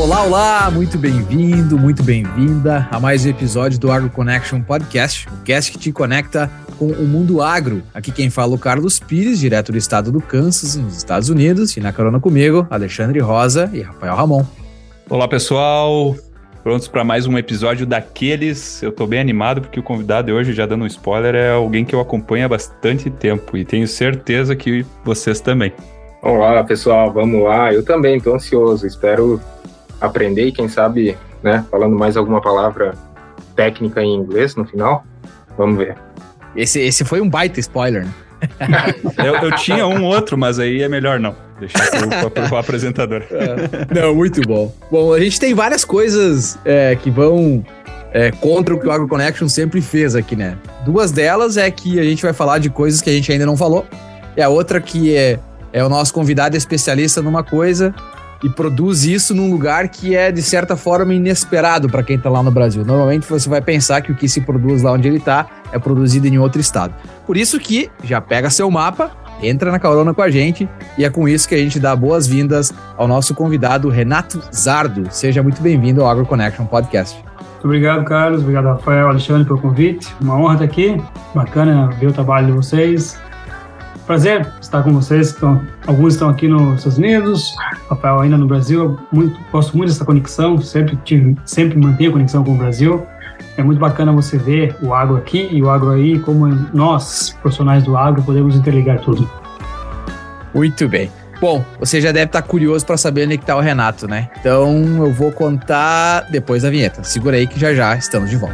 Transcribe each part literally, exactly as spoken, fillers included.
Olá, olá, muito bem-vindo, muito bem-vinda a mais um episódio do Agro Connection Podcast, o cast que te conecta com o mundo agro. Aqui quem fala é o Carlos Pires, direto do estado do Kansas, nos Estados Unidos, e na carona comigo, Alexandre Rosa e Rafael Ramon. Olá, pessoal, prontos para mais um episódio daqueles. Eu tô bem animado porque o convidado de hoje, já dando um spoiler, é alguém que eu acompanho há bastante tempo e tenho certeza que vocês também. Olá, pessoal, vamos lá. Eu também estou ansioso, espero aprender e quem sabe, né, falando mais alguma palavra técnica em inglês no final. Vamos ver. Esse, esse foi um baita spoiler, né? eu, eu tinha um outro, mas aí é melhor não. Deixar para o apresentador. É, não, muito bom. Bom, a gente tem várias coisas é, que vão é, contra o que o Agro Connection sempre fez aqui, né? Duas delas é que a gente vai falar de coisas que a gente ainda não falou. E a outra que é É o nosso convidado especialista numa coisa e produz isso num lugar que é, de certa forma, inesperado para quem está lá no Brasil. Normalmente você vai pensar que o que se produz lá onde ele está é produzido em outro estado. Por isso que já pega seu mapa, entra na carona com a gente e é com isso que a gente dá boas-vindas ao nosso convidado Renato Zardo. Seja muito bem-vindo ao Agro Connection Podcast. Muito obrigado, Carlos. Obrigado, Rafael, Alexandre, pelo convite. Uma honra estar aqui. Bacana ver o trabalho de vocês. Prazer estar com vocês. Então, alguns estão aqui nos Estados Unidos, Rafael ainda no Brasil. Muito, gosto muito dessa conexão, sempre, tive, sempre mantenho a conexão com o Brasil. É muito bacana você ver o agro aqui e o agro aí, como nós, profissionais do agro, podemos interligar tudo. Muito bem. Bom, você já deve estar curioso para saber onde está o Renato, né? Então eu vou contar depois da vinheta. Segura aí que já já estamos de volta.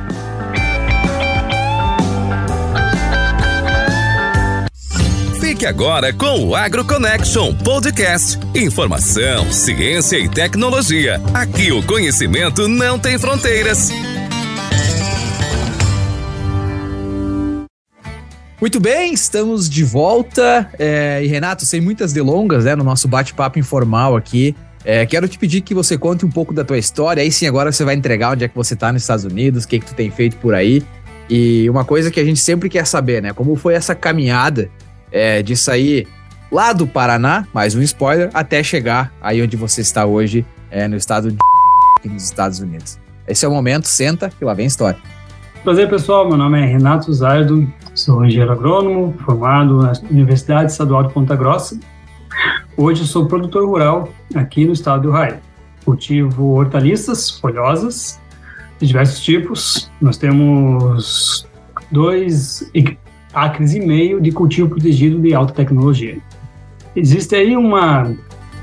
Fique agora com o Agro Connection Podcast. Informação, ciência e tecnologia. Aqui o conhecimento não tem fronteiras. Muito bem, estamos de volta. É, e Renato, sem muitas delongas, né, no nosso bate-papo informal aqui, é, quero te pedir que você conte um pouco da tua história. Aí sim, agora você vai entregar onde é que você está nos Estados Unidos, o que, que tu tem feito por aí. E uma coisa que a gente sempre quer saber, né? Como foi essa caminhada É, de sair lá do Paraná, mais um spoiler, até chegar aí onde você está hoje, é, no estado de aqui nos Estados Unidos. Esse é o momento, senta que lá vem a história. Prazer, pessoal, meu nome é Renato Zardo, sou engenheiro agrônomo, formado na Universidade Estadual de Ponta Grossa. Hoje eu sou produtor rural aqui no estado do Ohio. Cultivo hortaliças folhosas de diversos tipos. Nós temos dois acres e meio de cultivo protegido de alta tecnologia. Existe aí uma...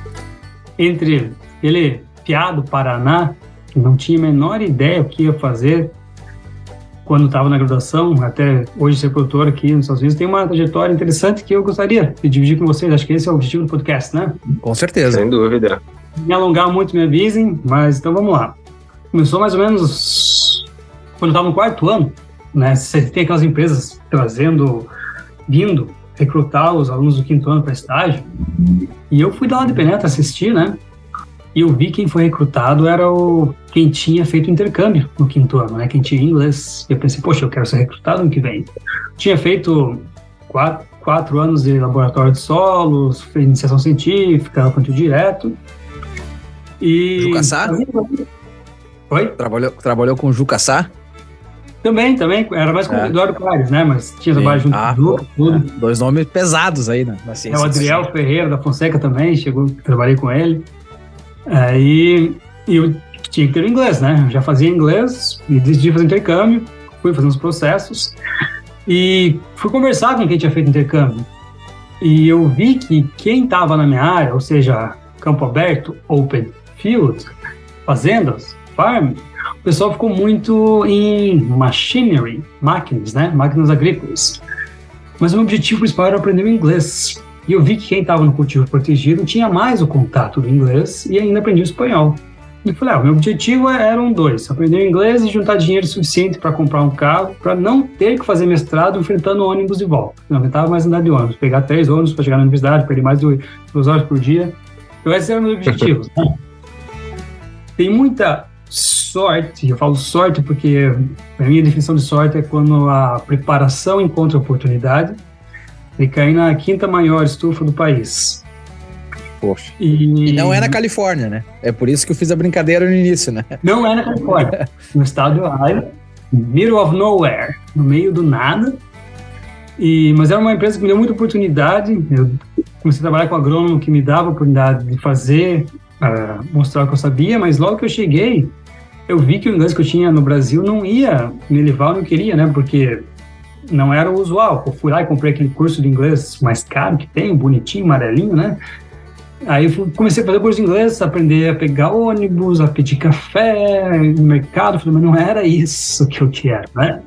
Entre ele, piado Paraná, que não tinha a menor ideia o que ia fazer quando estava na graduação, até hoje ser produtor aqui nos Estados Unidos, tem uma trajetória interessante que eu gostaria de dividir com vocês. Acho que esse é o objetivo do podcast, né? Com certeza. Sem dúvida. Me alongar muito, me avisem, mas então vamos lá. Começou mais ou menos quando eu estava no quarto ano, né? Você tem aquelas empresas trazendo, vindo recrutar os alunos do quinto ano para estágio, e eu fui dar uma de penetra assistir, né? E eu vi quem foi recrutado era o quem tinha feito intercâmbio no quinto ano, né? Quem tinha inglês. E eu pensei, poxa, eu quero ser recrutado no que vem. Tinha feito quatro, quatro anos de laboratório de solos, fez iniciação científica, plantio direto. E Jucassá? Oi? Trabalhou, trabalhou com o Jucassá? Também, também, era mais com é. o Eduardo Pares, né? Mas tinha trabalho junto ah, com o Juca, tudo. É. Dois nomes pesados aí, né? Na ciência. É, o Adriel Ferreira da Fonseca também, chegou, trabalhei com ele. Aí eu tinha que ter inglês, né? Eu já fazia inglês e decidi fazer intercâmbio, fui fazendo os processos e fui conversar com quem tinha feito intercâmbio. E eu vi que quem estava na minha área, ou seja, campo aberto, open field, fazendas, farm, o pessoal ficou muito em machinery, máquinas, né? Máquinas agrícolas. Mas o meu objetivo principal era aprender o inglês. E eu vi que quem estava no cultivo protegido tinha mais o contato do inglês e ainda aprendi o espanhol. E falei, ah, o meu objetivo eram dois, aprender o inglês e juntar dinheiro suficiente para comprar um carro, para não ter que fazer mestrado enfrentando ônibus de volta. Não aguentava mais andar de ônibus, pegar três ônibus para chegar na universidade, perder mais de duas horas por dia. Então esses eram meus objetivos. Né? Tem muita sorte, eu falo sorte porque a minha definição de sorte é quando a preparação encontra oportunidade de cair na quinta maior estufa do país. Poxa. E... e não é na Califórnia, né? É por isso que eu fiz a brincadeira no início, né? Não é na Califórnia. No estado de Ohio, middle of nowhere, no meio do nada. E, mas era uma empresa que me deu muita oportunidade. Eu comecei a trabalhar com agrônomo que me dava a oportunidade de fazer, uh, mostrar o que eu sabia, mas logo que eu cheguei, eu vi que o inglês que eu tinha no Brasil não ia me levar onde eu queria, né? Porque não era o usual. Eu fui lá e comprei aquele curso de inglês mais caro que tem, bonitinho, amarelinho, né? Aí eu fui, comecei a fazer curso de inglês, aprender a pegar ônibus, a pedir café no mercado. Falei, mas não era isso que eu quero, né?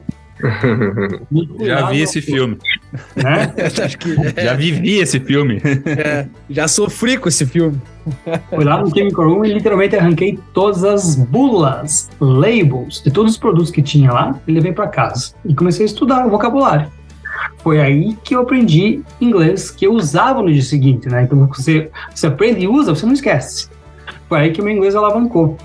Já vi esse filme. Né? Acho que, é, já vivi esse filme. É, já sofri com esse filme. Fui lá no Chemical Room e literalmente arranquei todas as bulas, labels de todos os produtos que tinha lá e levei para casa. E comecei a estudar o vocabulário. Foi aí que eu aprendi inglês, que eu usava no dia seguinte, né? Então você, você aprende e usa, você não esquece. Foi aí que o meu inglês alavancou.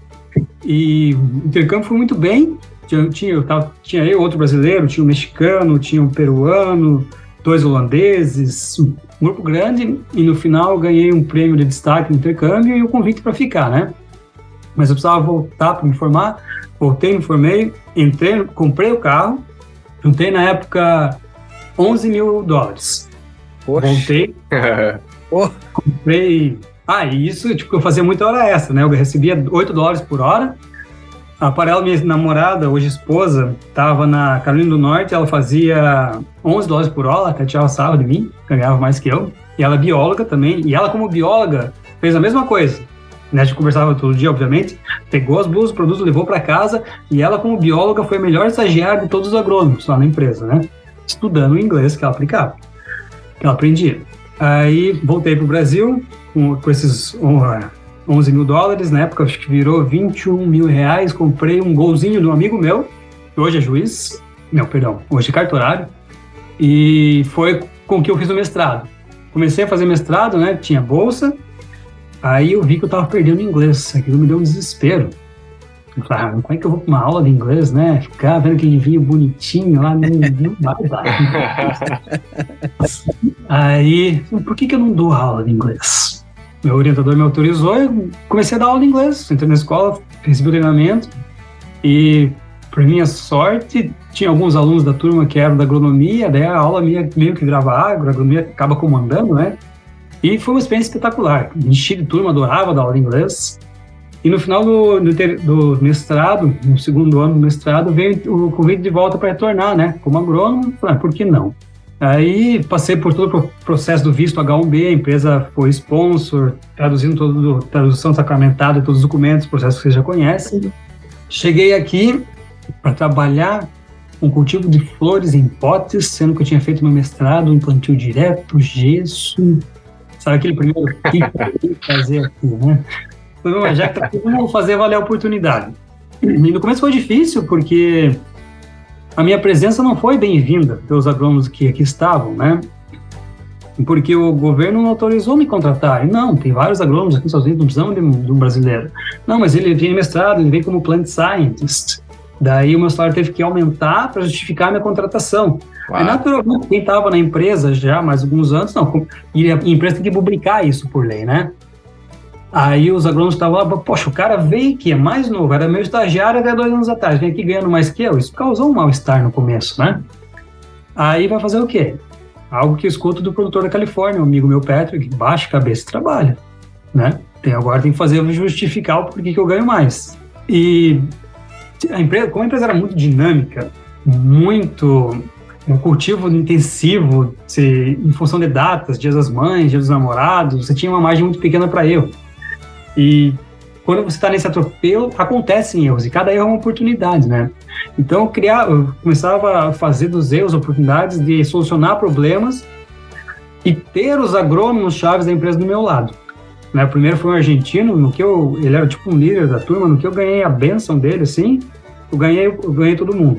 E o intercâmbio foi muito bem. Tinha, tinha, eu tava, tinha eu, outro brasileiro, tinha um mexicano, tinha um peruano, dois holandeses, um grupo grande, e no final eu ganhei um prêmio de destaque no intercâmbio e o convite para ficar, né? Mas eu precisava voltar para me formar, voltei, me formei, entrei, comprei o carro, juntei na época onze mil dólares. Poxa. Voltei, Oh. comprei... Ah, e isso, tipo, eu fazia muita hora extra, né? Eu recebia oito dólares por hora. A Parela, minha namorada, hoje esposa, estava na Carolina do Norte, ela fazia onze dólares por hora, até tirava sarro de mim, ganhava mais que eu. E ela é bióloga também, e ela como bióloga fez a mesma coisa. Né? A gente conversava todo dia, obviamente, pegou as blusas, produtos, levou para casa, e ela como bióloga foi a melhor estagiária de todos os agrônomos lá na empresa, né? Estudando o inglês que ela aplicava, que ela aprendia. Aí voltei para o Brasil com, com esses... Uh, onze mil dólares, na época acho que virou vinte e um mil reais, comprei um golzinho de um amigo meu, que hoje é juiz, não, perdão, hoje é cartorário, e foi com que eu fiz o mestrado. Comecei a fazer mestrado, né, tinha bolsa, aí eu vi que eu tava perdendo inglês, aquilo me deu um desespero. Eu falei, ah, como é que eu vou para uma aula de inglês, né, ficar vendo aquele livrinho bonitinho lá, não, não vai dar. Aí, por que que eu não dou aula de inglês? Meu orientador me autorizou, eu comecei a dar aula de inglês. Entrei na escola, recebi o treinamento e, por minha sorte, tinha alguns alunos da turma que eram da agronomia, daí a aula minha meio que virava agro, a agronomia acaba comandando, né? E foi uma experiência espetacular. Enchi de turma, adorava dar aula de inglês. E no final do, do, do mestrado, no segundo ano do mestrado, veio o convite de volta para retornar, né? Como agrônomo, falei, ah, por que não? Aí passei por todo o processo do visto agá um bé, a empresa foi sponsor, traduzindo todo, tradução sacramentada de todos os documentos, processo que vocês já conhecem. Cheguei aqui para trabalhar com cultivo de flores em potes, sendo que eu tinha feito meu mestrado em plantio direto, gesso, sabe aquele primeiro que fazer aqui, né? Mas já que tá aqui, vamos fazer valer a oportunidade. E no começo foi difícil, porque a minha presença não foi bem-vinda pelos agrônomos que aqui estavam, né? Porque o governo não autorizou me contratar. E não, tem vários agrônomos aqui nos Estados Unidos, não precisam de, de um brasileiro. Não, mas ele vem mestrado, ele vem como plant scientist. Daí o meu salário teve que aumentar para justificar a minha contratação. Uau. Aí, naturalmente, quem estava na empresa já há mais alguns anos, não, e a empresa tem que publicar isso por lei, né? Aí os agrônomos estavam lá, poxa, o cara veio aqui, é mais novo, era meu estagiário até dois anos atrás, vem aqui ganhando mais que eu. Isso causou um mal-estar no começo, né? Aí vai fazer o quê? Algo que eu escuto do produtor da Califórnia, um amigo meu, Patrick, baixa a cabeça e trabalha, né? Tem, agora tem que fazer justificar o porquê que eu ganho mais. E a empresa, como a empresa era muito dinâmica, muito... um cultivo intensivo, se, em função de datas, dias das mães, dias dos namorados, você tinha uma margem muito pequena para erro. E quando você está nesse atropelo, acontecem erros, e cada erro é uma oportunidade, né? Então, eu, criar, eu começava a fazer dos erros oportunidades de solucionar problemas e ter os agrônomos chaves da empresa do meu lado. Né? O primeiro foi um argentino, no que eu, ele era tipo um líder da turma, no que eu ganhei a bênção dele, assim, eu ganhei, eu ganhei todo mundo.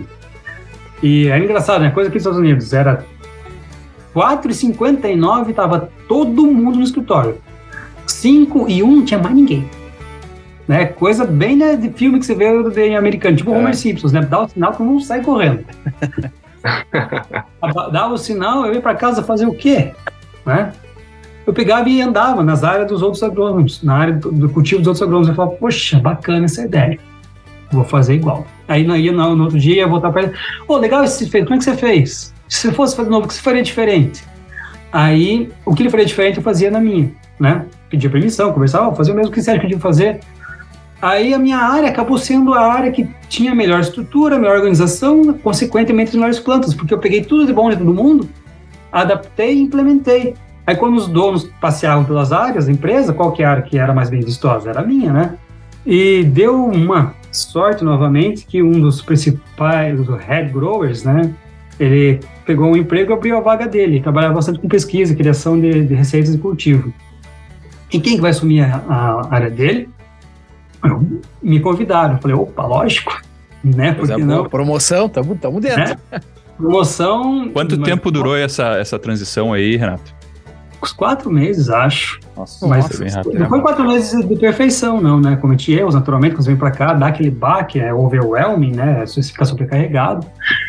E era engraçado, né? Coisa aqui nos Estados Unidos, era quatro e cinquenta e nove, tava todo mundo no escritório. cinco e um, não tinha mais ninguém. Né? Coisa bem, né, de filme que você vê em americano, tipo o é. Homer Simpson, né? Dá o sinal que todo mundo sai correndo. Dava o sinal, eu ia para casa fazer o quê? Né? eu pegava e andava nas áreas dos outros agrônomos, na área do, do cultivo dos outros agrônomos. Eu falava, poxa, bacana essa ideia. Vou fazer igual. Aí ia no, no outro dia, ia voltar para ele. Ô, oh, legal esse feito, como é que você fez? Se você fosse fazer de novo, o que você faria diferente? Aí, o que ele faria diferente, eu fazia na minha, né? Pedia permissão, conversava, fazer o mesmo que você acha que eu tinha que fazer. Aí a minha área acabou sendo a área que tinha melhor estrutura, melhor organização, consequentemente as melhores plantas, porque eu peguei tudo de bom de todo mundo, adaptei e implementei. Aí quando os donos passeavam pelas áreas da empresa, qual que era a área que era mais bem vistosa? Era a minha, né? E deu uma sorte novamente que um dos principais, os head growers, né? Ele pegou um emprego e abriu a vaga dele, trabalhava bastante com pesquisa, criação de, de receitas de cultivo. E quem que vai assumir a, a área dele? Eu, me convidaram, eu falei, opa, lógico, né? Porque é não? Promoção, tamo, tamo dentro. Né? Promoção... Quanto mas, tempo durou essa, essa transição aí, Renato? Uns quatro meses, acho. Nossa, mas nossa, bem rápido. Não foi quatro meses de perfeição, não, né? Cometi erros, naturalmente, quando você vem pra cá, dá aquele baque, é overwhelming, né? Você fica sobrecarregado.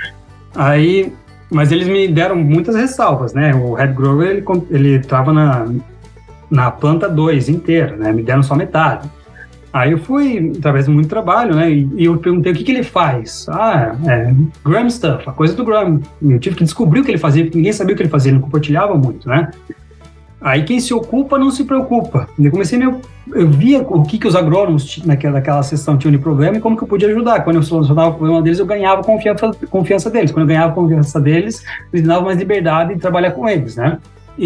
Aí, mas eles me deram muitas ressalvas, né? O head grower, ele, ele tava na, na planta dois inteira, né? Me deram só metade. Aí eu fui, através de muito trabalho, né? E, e eu perguntei o que, que ele faz. Ah, é Gram stuff, a coisa do Gram. Eu tive que descobrir o que ele fazia, porque ninguém sabia o que ele fazia, ele não compartilhava muito, né? Aí quem se ocupa não se preocupa. Eu comecei, meu, eu via o que, que os agrônomos naquela, naquela sessão tinham de problema e como que eu podia ajudar. Quando eu solucionava o problema deles, eu ganhava confiança, confiança deles. Quando eu ganhava confiança deles, eles me davam mais liberdade de trabalhar com eles, né?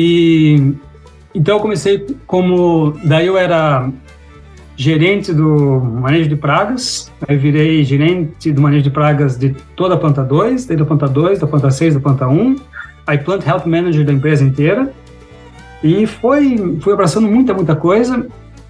E então eu comecei como... Daí eu era gerente do manejo de pragas, aí virei gerente do manejo de pragas de toda a planta dois, desde a planta dois, da planta seis, da planta um, aí Plant Health Manager da empresa inteira. E foi, fui abraçando muita, muita coisa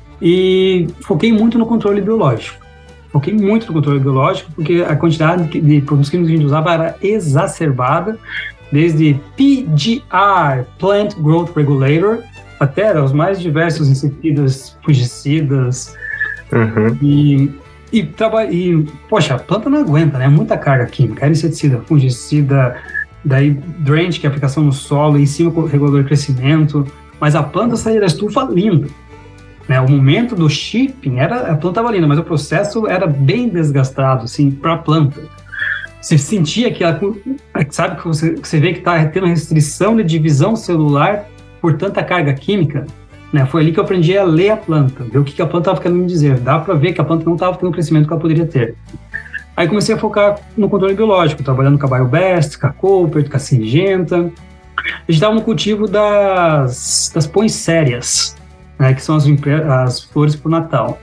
e foquei muito no controle biológico. Foquei muito no controle biológico porque a quantidade de produtos químicos que a gente usava era exacerbada, desde P G R, Plant Growth Regulator, até os mais diversos inseticidas, fungicidas. Uhum. E, e, traba, e, poxa, a planta não aguenta, né? Muita carga química, era inseticida, fungicida, daí drench, que é a aplicação no solo, em cima o regulador de crescimento, mas a planta saía da estufa linda, né? O momento do shipping, era, a planta estava linda, mas o processo era bem desgastado, assim, para a planta. Você sentia que ela, sabe que você, que você vê que está tendo restrição de divisão celular por tanta carga química, né? Foi ali que eu aprendi a ler a planta, ver o que, que a planta estava querendo me dizer. Dá para ver que a planta não estava tendo o crescimento que ela poderia ter. Aí comecei a focar no controle biológico, trabalhando com a BioBest, com a Coopert, com a Syngenta. A gente estava no cultivo das, das poinsettias, né, que são as, as flores para o Natal.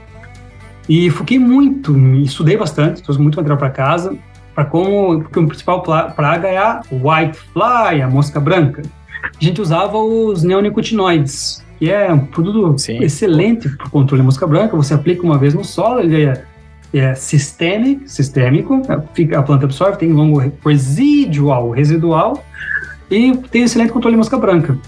E foquei muito, estudei bastante, trouxe muito material para casa, para como, porque o principal praga é a whitefly, a mosca branca. A gente usava os neonicotinoides, que é um produto Sim. excelente para o controle da mosca branca. Você aplica uma vez no solo, ele é é sistêmico, sistêmico, a planta absorve, tem longo residual, residual, e tem excelente controle de mosca branca.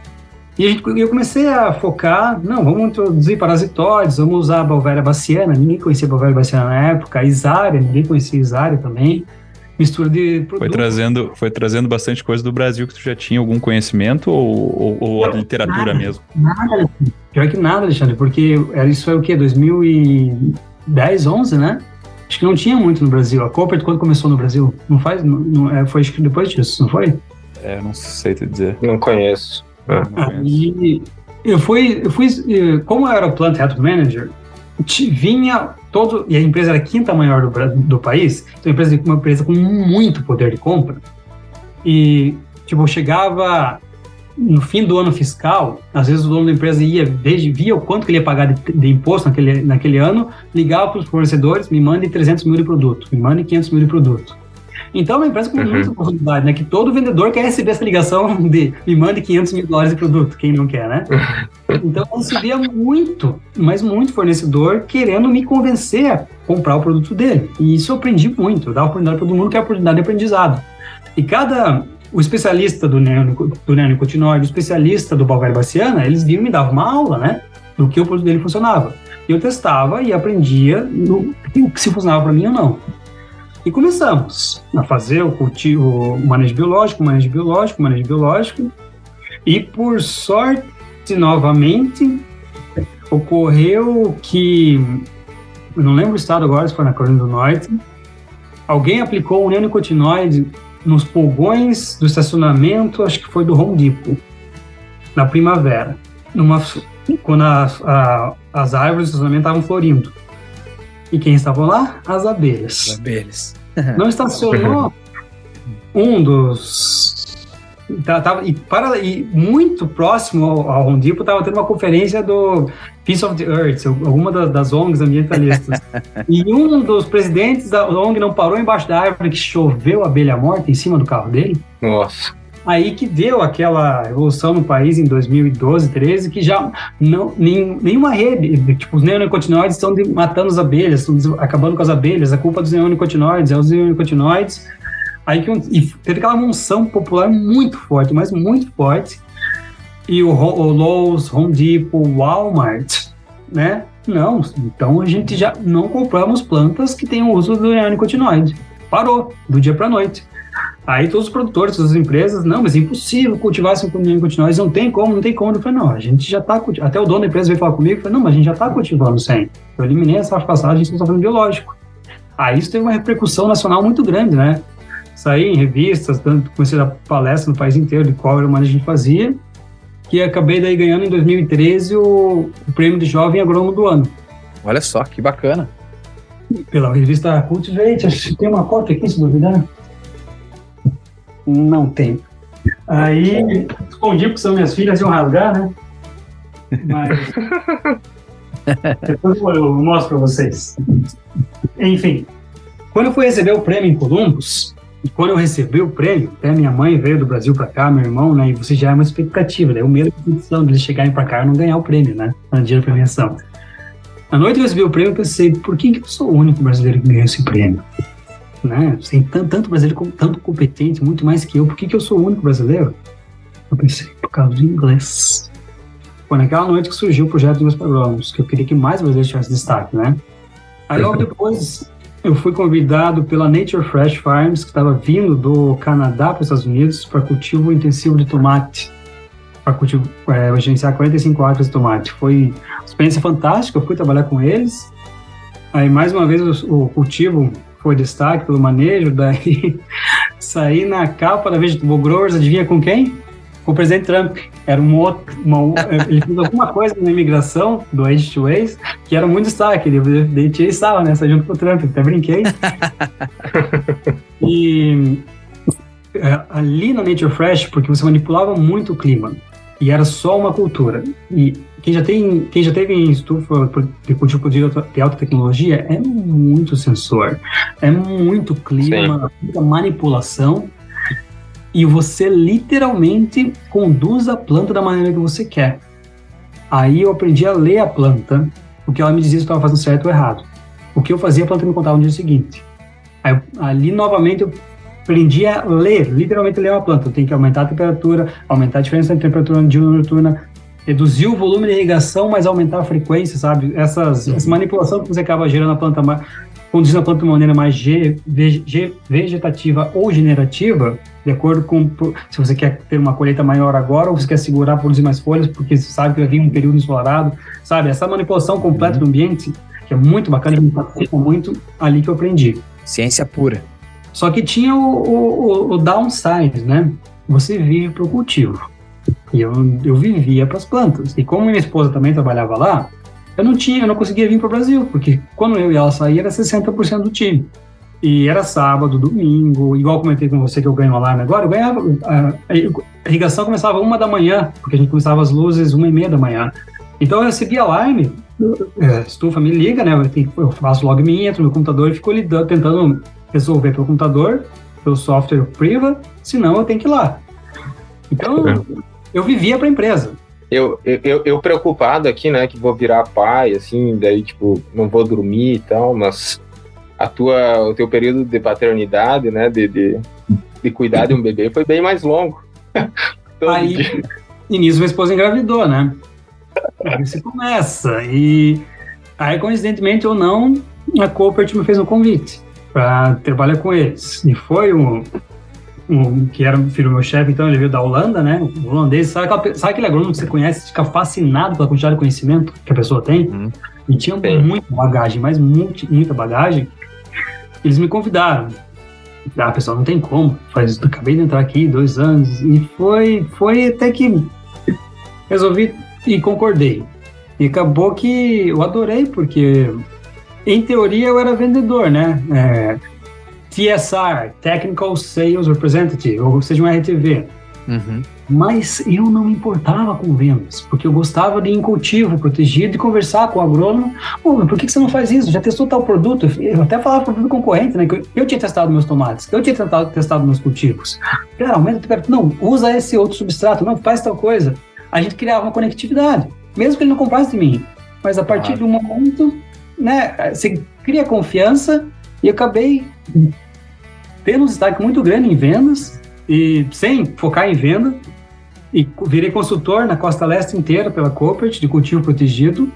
E a gente, eu comecei a focar, não, vamos introduzir parasitóides, vamos usar a Beauveria baciana, ninguém conhecia a Beauveria baciana na época, a Isária, ninguém conhecia a Isária também, mistura de produtos. Foi trazendo, foi trazendo bastante coisa do Brasil que tu já tinha algum conhecimento ou, ou, ou a literatura nada, mesmo? Nada, pior que nada, Alexandre, porque isso era o quê, dois mil e dez, onze, né? Acho que não tinha muito no Brasil. A Coopert, quando começou no Brasil, não faz, não, não, foi acho que depois disso, não foi? É, não sei te dizer. Não conheço. Ah, não conheço. Aí, eu fui, eu fui, como eu era o Plant Health Manager, vinha todo, e a empresa era a quinta maior do, do país, então a empresa, uma empresa com muito poder de compra, e, tipo, chegava no fim do ano fiscal, às vezes o dono da empresa ia, desde, via o quanto que ele ia pagar de, de imposto naquele, naquele ano, ligava para os fornecedores, me mandem trezentos mil de produto, me mandem quinhentos mil de produto. Então é uma empresa com uhum. muita oportunidade, né? Que todo vendedor quer receber essa ligação de me mande quinhentos mil dólares de produto, quem não quer, né? Então eu recebia muito, mas muito fornecedor querendo me convencer a comprar o produto dele. E isso eu aprendi muito, eu dava oportunidade para todo mundo, que é a oportunidade de aprendizado. E cada... O especialista do neonicotinoide, o especialista do Beauveria baciana, eles vinham e me davam uma aula, né? Do que o produto dele funcionava. Eu testava e aprendia no, se funcionava para mim ou não. E começamos a fazer o cultivo, o manejo biológico, manejo biológico, manejo biológico. E por sorte, novamente, ocorreu que, eu não lembro o estado agora, se foi na Carolina do Norte, alguém aplicou um neonicotinoide nos pulgões do estacionamento, acho que foi do Home Depot, na primavera, numa, quando a, a, as árvores do estacionamento estavam florindo. E quem estava lá? As abelhas. As abelhas. Não estacionou um dos... Tava, e, para, e muito próximo ao, ao Home Depot estava tendo uma conferência do Peace of the Earth, alguma das, das O N Gs ambientalistas. E um dos presidentes da O N G não parou embaixo da árvore que choveu abelha morta em cima do carro dele. Nossa. Aí que deu aquela evolução no país em dois mil e doze, treze, que já não, nem, nenhuma rede, tipo, os neonicotinoides estão de, matando as abelhas, estão acabando com as abelhas, a culpa dos neonicotinoides é os neonicotinoides. Aí que e teve aquela monção popular muito forte, mas muito forte. E o, o Lowe's, Home Depot, Walmart, né? Não, então a gente já não compramos plantas que tenham uso do neonicotinoide. Parou, do dia para a noite. Aí todos os produtores, todas as empresas, não, mas é impossível cultivar sem neonicotinoides, não tem como, não tem como. Eu falei, não, a gente já está cultivando. Até o dono da empresa veio falar comigo e falou, não, mas a gente já está cultivando sem. Eu eliminei essa passagem, a gente está fazendo biológico. Aí isso teve uma repercussão nacional muito grande, né? Saí em revistas, tanto comecei a dar palestra no país inteiro de qual era o manejo que a gente fazia, que acabei daí ganhando em dois mil e treze o, o prêmio de Jovem Agrônomo do Ano. Olha só, que bacana. Pela revista Cultivate, acho que tem uma cópia aqui, se duvidar. Não tem. Aí, escondi porque são minhas filhas, iam rasgar, né? Mas... depois eu mostro para vocês. Enfim, quando eu fui receber o prêmio em Columbus, e quando eu recebi o prêmio, até minha mãe veio do Brasil para cá, meu irmão, né? E você já é uma expectativa, né? O medo de eles chegarem para cá e não ganhar o prêmio, né? No dia da premiação. Na noite que eu recebi o prêmio, eu pensei, por que eu sou o único brasileiro que ganhou esse prêmio? Né? Tem tanto, tanto brasileiro, tanto competente, muito mais que eu, por que, que eu sou o único brasileiro? Eu pensei, por causa do inglês. Foi naquela noite que surgiu o projeto dos Agrônomos, que eu queria que mais brasileiros tivessem destaque, né? Aí logo depois eu fui convidado pela Nature Fresh Farms, que estava vindo do Canadá para os Estados Unidos para cultivo intensivo de tomate, para cultivo, é, gerenciar quarenta e cinco acres de tomate. Foi uma experiência fantástica, eu fui trabalhar com eles. Aí mais uma vez o, o cultivo foi destaque pelo manejo, daí saí na capa da Vegetable Growers, adivinha com quem? Com o presidente Trump. Era um outro, uma, ele fez alguma coisa na imigração do Age to Ways que era muito destaque. Ele, ele estava nessa junto com o Trump, até brinquei. E é, ali na Nature Fresh, porque você manipulava muito o clima e era só uma cultura. E quem já, tem, quem já teve em estufa de cultivo de alta tecnologia é muito sensor, é muito clima, Sim. muita manipulação. E você literalmente conduz a planta da maneira que você quer. Aí eu aprendi a ler a planta, porque ela me dizia se eu estava fazendo certo ou errado. O que eu fazia, a planta me contava no dia seguinte. Aí, ali, novamente, eu aprendi a ler, literalmente ler uma planta. Eu tenho que aumentar a temperatura, aumentar a diferença entre temperatura diurna e noturna, reduzir o volume de irrigação, mas aumentar a frequência, sabe? Essas, essa manipulação que você acaba gerando a planta, conduzindo a planta de uma maneira mais ge, ve, vegetativa ou generativa, de acordo com se você quer ter uma colheita maior agora ou você quer segurar, produzir mais folhas, porque você sabe que vai vir um período ensolarado, sabe? Essa manipulação completa do ambiente, que é muito bacana e me fascina muito, ali que eu aprendi. Ciência pura. Só que tinha o, o, o downside, né? Você vive para o cultivo. E eu, eu vivia para as plantas. E como minha esposa também trabalhava lá, eu não tinha, eu não conseguia vir para o Brasil, porque quando eu e ela saía era sessenta por cento do time. E era sábado, domingo, igual eu comentei com você que eu ganho alarme agora, eu ganhava, a, a irrigação começava uma da manhã, porque a gente começava as luzes uma e meia da manhã. Então eu recebia alarme, a estufa me liga, né, eu faço login, entro no meu computador e fico lidando, tentando resolver pelo computador, pelo software priva, senão eu tenho que ir lá. Então é. eu vivia para a empresa. Eu, eu, eu preocupado aqui, né, que vou virar pai, assim, daí, tipo, não vou dormir e tal, mas a tua, o teu período de paternidade, né, de, de, de cuidar de um bebê foi bem mais longo. Aí, e nisso minha esposa engravidou, né? Aí você começa, e aí, coincidentemente ou não, a Coopert me fez um convite para trabalhar com eles, e foi um, um, que era filho do meu chefe, então ele veio da Holanda, né? O holandês, sabe, aquela, sabe aquele agrônomo que você conhece, fica fascinado pela quantidade de conhecimento que a pessoa tem? Uhum. E tinha Sim. muita bagagem, mas muito, muita bagagem. Eles me convidaram. Ah, pessoal, não tem como. Faz, acabei de entrar aqui, dois anos. E foi, foi até que resolvi e concordei. E acabou que eu adorei, porque em teoria eu era vendedor, né? É, T S R, Technical Sales Representative, ou seja, um R T V. Uhum. Mas eu não me importava com vendas, porque eu gostava de ir em cultivo protegido e conversar com o agrônomo. Pô, mas por que você não faz isso? Já testou tal produto? Eu até falava para o produto concorrente, né? Que eu, eu tinha testado meus tomates, eu tinha tentado, testado meus cultivos. Cara, aumenta a temperatura. Não, usa esse outro substrato. Não, faz tal coisa. A gente criava uma conectividade, mesmo que ele não comprasse de mim. Mas a partir ah. de um momento, né? Você cria confiança e eu acabei tendo um destaque muito grande em vendas e sem focar em venda. E virei consultor na costa leste inteira pela Coopert, de cultivo protegido.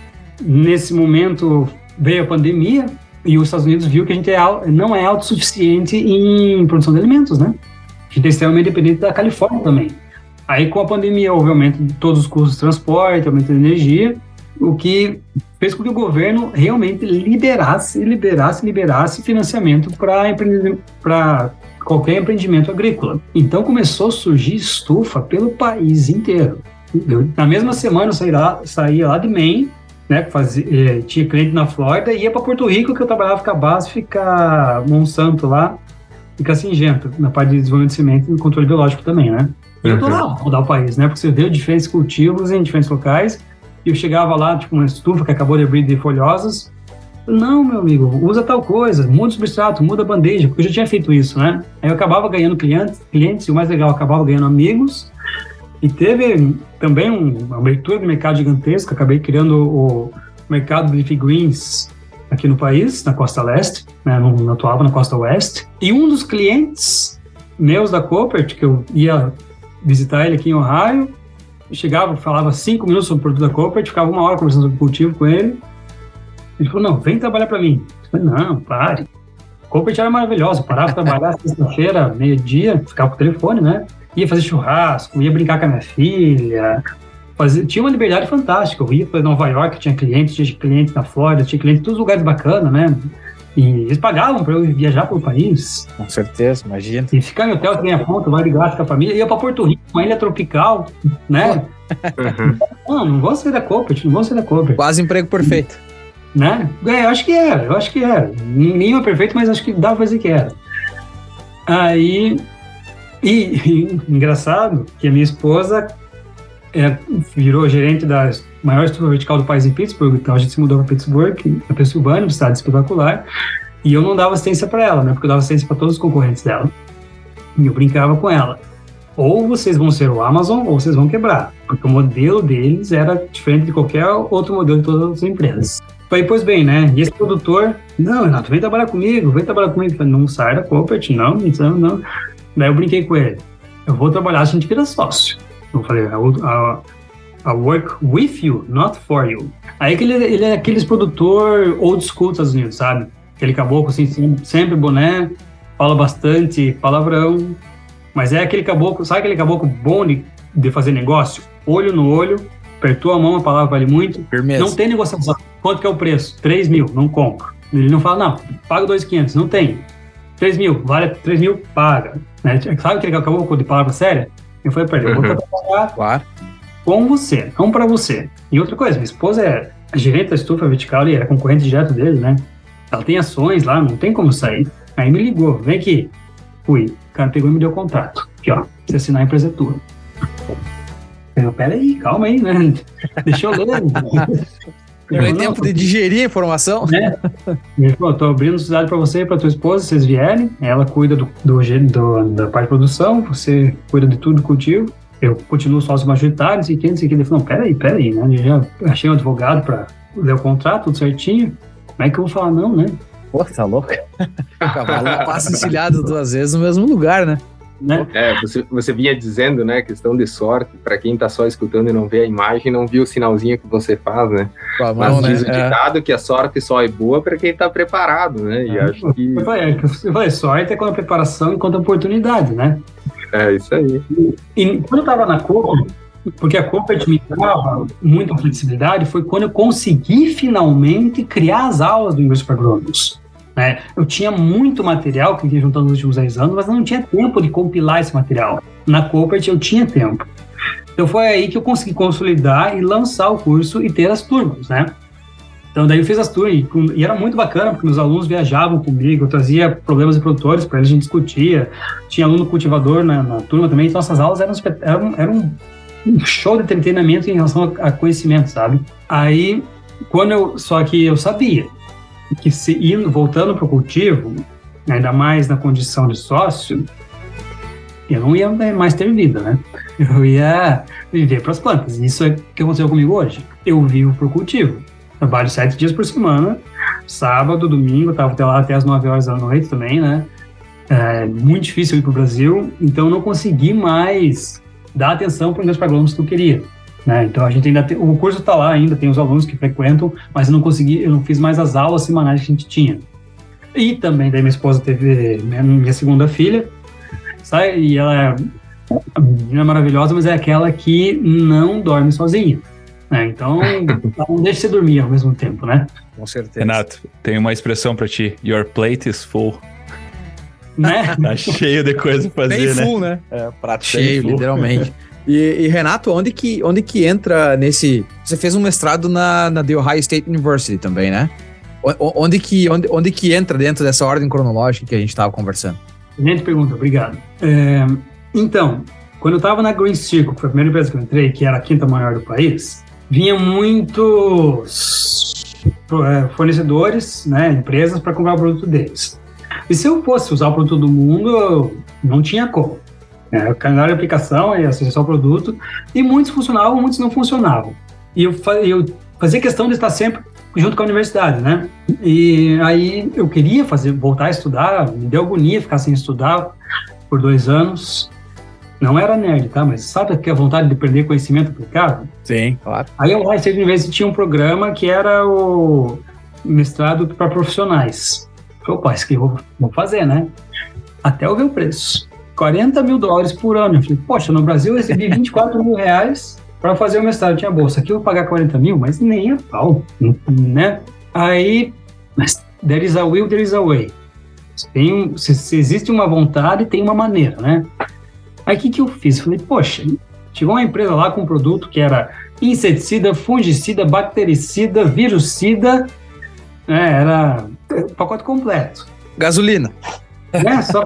Nesse momento veio a pandemia e os Estados Unidos viu que a gente é, não é autossuficiente em produção de alimentos, né? A gente é extremamente dependente da Califórnia também. Aí com a pandemia houve aumento de todos os custos de transporte, aumento de energia, o que fez com que o governo realmente liberasse, liberasse, liberasse financiamento para empreendimento, para qualquer empreendimento agrícola. Então começou a surgir estufa pelo país inteiro. Eu, na mesma semana eu saí lá, saía lá de Maine, né, fazia, eh, tinha cliente na Flórida, e ia para Porto Rico, que eu trabalhava com a base, fica Monsanto lá, fica Singenta, na parte de desenvolvimento de semente e controle biológico também, né? E eu adorava mudar o país, né, porque você vê diferentes cultivos em diferentes locais, e eu chegava lá, tipo, uma estufa que acabou de abrir de folhosas. Não, meu amigo, usa tal coisa, muda o substrato, muda a bandeja, porque eu já tinha feito isso, né? Aí eu acabava ganhando clientes, clientes e o mais legal, eu acabava ganhando amigos. E teve também um, uma abertura de mercado gigantesca, acabei criando o mercado de leafy greens aqui no país, na costa leste, né? Não, não atuava na costa oeste. E um dos clientes meus da Coopert, que eu ia visitar ele aqui em Ohio, chegava, falava cinco minutos sobre o produto da Coopert, ficava uma hora conversando sobre o cultivo com ele. Ele falou, não, vem trabalhar para mim. Eu falei, não, pare. A Coopert era maravilhosa, eu parava para trabalhar sexta-feira, meio-dia, ficava com o telefone, né? Ia fazer churrasco, ia brincar com a minha filha. Fazia, tinha uma liberdade fantástica. Eu ia para Nova York, tinha clientes, tinha clientes na Flórida, tinha clientes em todos os lugares bacanas, né? E eles pagavam para eu viajar pelo país. Com certeza, imagina. E ficar em hotel, ganha ponto, vai de graça com a família. Ia para Porto Rico, uma ilha tropical, né? Uhum. Não, não vou sair da Coopert, não vou sair da Coopert. Quase emprego perfeito. Né? É, eu acho que era, eu acho que era. Nenhum é perfeito, mas acho que dá pra dizer que era. Aí, e, e engraçado que a minha esposa é, virou gerente da maior estufa vertical do país em Pittsburgh, então a gente se mudou para Pittsburgh, na Pensilvânia, uma cidade espetacular, e eu não dava assistência para ela, né? Porque eu dava assistência para todos os concorrentes dela. E eu brincava com ela. Ou vocês vão ser o Amazon, ou vocês vão quebrar. Porque o modelo deles era diferente de qualquer outro modelo de todas as outras empresas. Falei, pois bem, né? E esse produtor, não, Renato, vem trabalhar comigo, vem trabalhar comigo. Falei, não sai da Coopert, não, não, não. Daí eu brinquei com ele. Eu vou trabalhar, a gente vira sócio. Eu falei, I work with you, not for you. Aí que ele, ele é aqueles produtor old school dos Estados Unidos, sabe? Aquele caboclo, assim, sempre boné, fala bastante palavrão, mas é aquele caboclo, sabe aquele caboclo bom de, de fazer negócio? Olho no olho, apertou a mão, a palavra vale muito. Firmeza. Não tem negociação. Quanto que é o preço? três mil, não compro. Ele não fala, não, paga dois mil e quinhentos, não tem. três mil, vale três mil, caboclo, né? Sabe aquele caboclo de palavra séria? Eu falei pra ele, eu vou trabalhar claro. com você, não pra você. E outra coisa, minha esposa é a gerente da estufa vertical e era concorrente direto dele, né? Ela tem ações lá, não tem como sair. Aí me ligou, vem aqui. Fui. O cara pegou e me deu o contrato. Aqui, ó, se assinar a empresa é tua. Eu, pera aí, calma aí, né? Deixa eu ler. Não tem tempo de digerir a informação. É. Ele falou, tô abrindo sociedade pra você e pra tua esposa, vocês vierem. Ela cuida do, do, do, da parte de produção, você cuida de tudo contigo. Eu continuo sócio majoritário, não sei o que, não sei o que. Ele falou, não, peraí, peraí, né? Eu já achei um advogado pra ler o contrato, tudo certinho. Como é que eu vou falar não, né? Pô, tá louco? O cavalo passa encilhado duas vezes no mesmo lugar, né? né? É, você, você vinha dizendo, né, questão de sorte, para quem tá só escutando e não vê a imagem, não viu o sinalzinho que você faz, né? Com a Mas mão, diz né? o ditado que a sorte só é boa para quem tá preparado, né? E É, acho que é, você vai, sorte é quando a preparação enquanto oportunidade, né? é isso aí. E quando eu estava na Copa, porque a Copa me dava muita flexibilidade, foi quando eu consegui finalmente criar as aulas do Inglês para Agrônomos. Né? Eu tinha muito material que eu ia juntando nos últimos dez anos, mas eu não tinha tempo de compilar esse material. Na Copa eu tinha tempo. Então foi aí que eu consegui consolidar e lançar o curso e ter as turmas, né? Então daí eu fiz as turmas e, e era muito bacana, porque meus alunos viajavam comigo, eu trazia problemas de produtores para eles, a gente discutia. Tinha aluno cultivador na, na turma também, então essas aulas eram, eram, eram um show de treinamento em relação a, a conhecimento, sabe? Aí, quando eu, só que eu sabia que se indo, voltando para o cultivo, ainda mais na condição de sócio, eu não ia mais ter vida, né? Eu ia viver para as plantas. Isso é o que aconteceu comigo hoje. Eu vivo para o cultivo. Trabalho sete dias por semana, sábado, domingo, estava até lá até as nove horas da noite também, né? É muito difícil ir para o Brasil, então eu não consegui mais dar atenção para o Inglês para Agrônomos que eu queria. Né? Então a gente ainda tem, o curso está lá ainda, tem os alunos que frequentam, mas eu não consegui, eu não fiz mais as aulas semanais que a gente tinha. E também daí minha esposa teve minha segunda filha, sabe? E ela é uma menina maravilhosa, mas é aquela que não dorme sozinha. Né? Então ela não deixa você dormir ao mesmo tempo, né? Com certeza. Renato, tem uma expressão para ti. Your plate is full. Né? Tá cheio de coisa pra fazer, Bem né? full, né? É, prato Cheio, full. literalmente. E, e, Renato, onde que, onde que entra nesse... Você fez um mestrado na, na The Ohio State University também, né? O, onde, que, onde, onde que entra dentro dessa ordem cronológica que a gente estava conversando? Excelente pergunta, obrigado. É, então, quando eu estava na Green Circle, que foi a primeira empresa que eu entrei, que era a quinta maior do país, vinha muitos fornecedores, né, empresas para comprar o produto deles. E se eu fosse usar o produto do mundo, não tinha como. É, o calendário de aplicação e associação ao produto, e muitos funcionavam, muitos não funcionavam. E eu, eu fazia questão de estar sempre junto com a universidade, né? E aí eu queria fazer, voltar a estudar, me deu agonia ficar sem estudar por dois anos. Não era nerd, tá? Mas sabe que a vontade de perder conhecimento aplicado? Sim, claro. Aí eu lá, State University tinha um programa que era o mestrado para profissionais. Opa, isso que eu vou, vou fazer, né? Até eu ver o preço. quarenta mil dólares por ano. Eu falei, poxa, no Brasil eu recebi vinte e quatro mil reais para fazer o mestrado. Tinha bolsa. Aqui eu vou pagar quarenta mil, mas nem a pau, né? Aí, mas there is a will, there is a way. Tem, se, se existe uma vontade, tem uma maneira, né? Aí o que, que eu fiz? Falei, poxa, chegou uma empresa lá com um produto que era inseticida, fungicida, bactericida, virucida, né? Era o pacote completo. Gasolina. É, só,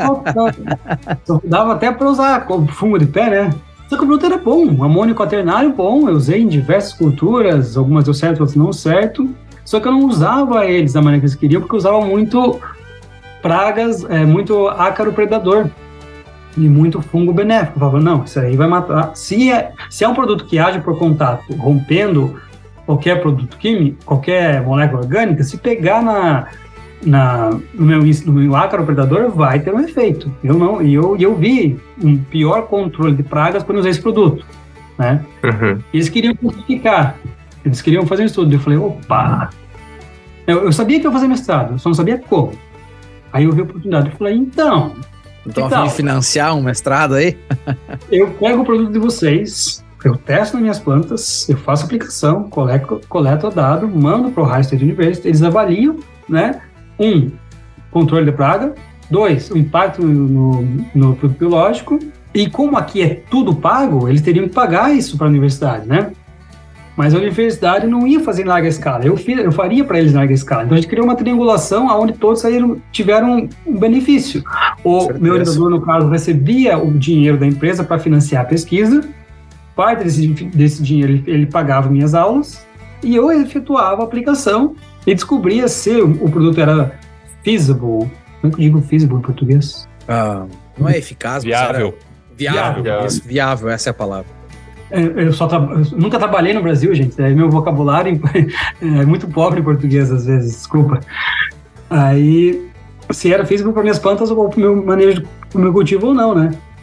só dava até para usar fungo de pé, né? Só que o produto era bom, um amônio quaternário bom, eu usei em diversas culturas, algumas deu certo, outras não certo, só que eu não usava eles da maneira que eles queriam, porque eu usava muito pragas, é, muito ácaro predador e muito fungo benéfico. Eu falava, não, isso aí vai matar. Se é, se é um produto que age por contato, rompendo qualquer produto químico, qualquer molécula orgânica, se pegar na... Na, no, meu, no meu ácaro predador vai ter um efeito. Eu não, e eu, eu vi um pior controle de pragas quando eu usei esse produto, né? Uhum. Eles queriam justificar, eles queriam fazer um estudo. Eu falei, opa, eu, eu sabia que eu ia fazer mestrado, eu só não sabia como. Aí eu vi a oportunidade, eu falei, então, Então, a fim de financiar um mestrado aí? Eu pego o produto de vocês, eu testo nas minhas plantas, eu faço aplicação, coleto, coleto o dado, mando para o Ohio State University, eles avaliam, né? Um, controle de praga. Dois, o impacto no, no produto biológico. E como aqui é tudo pago, eles teriam que pagar isso para a universidade, né? Mas a universidade não ia fazer em larga escala. Eu, fiz, eu faria para eles em larga escala. Então a gente criou uma triangulação onde todos saíram, tiveram um benefício. O meu orientador, no caso, recebia o dinheiro da empresa para financiar a pesquisa. Parte desse, desse dinheiro ele, ele pagava minhas aulas e eu efetuava a aplicação e descobria se o, o produto era feasible. Como é que eu digo feasible em português? Ah, não é eficaz, viável. Mas era viável. Viável. Isso, viável, essa é a palavra. É, eu, só tra... eu nunca trabalhei no Brasil, gente. É, meu vocabulário é muito pobre em português, às vezes, desculpa. Aí, se era feasible para minhas plantas ou para o meu manejo, para o meu cultivo ou não, né?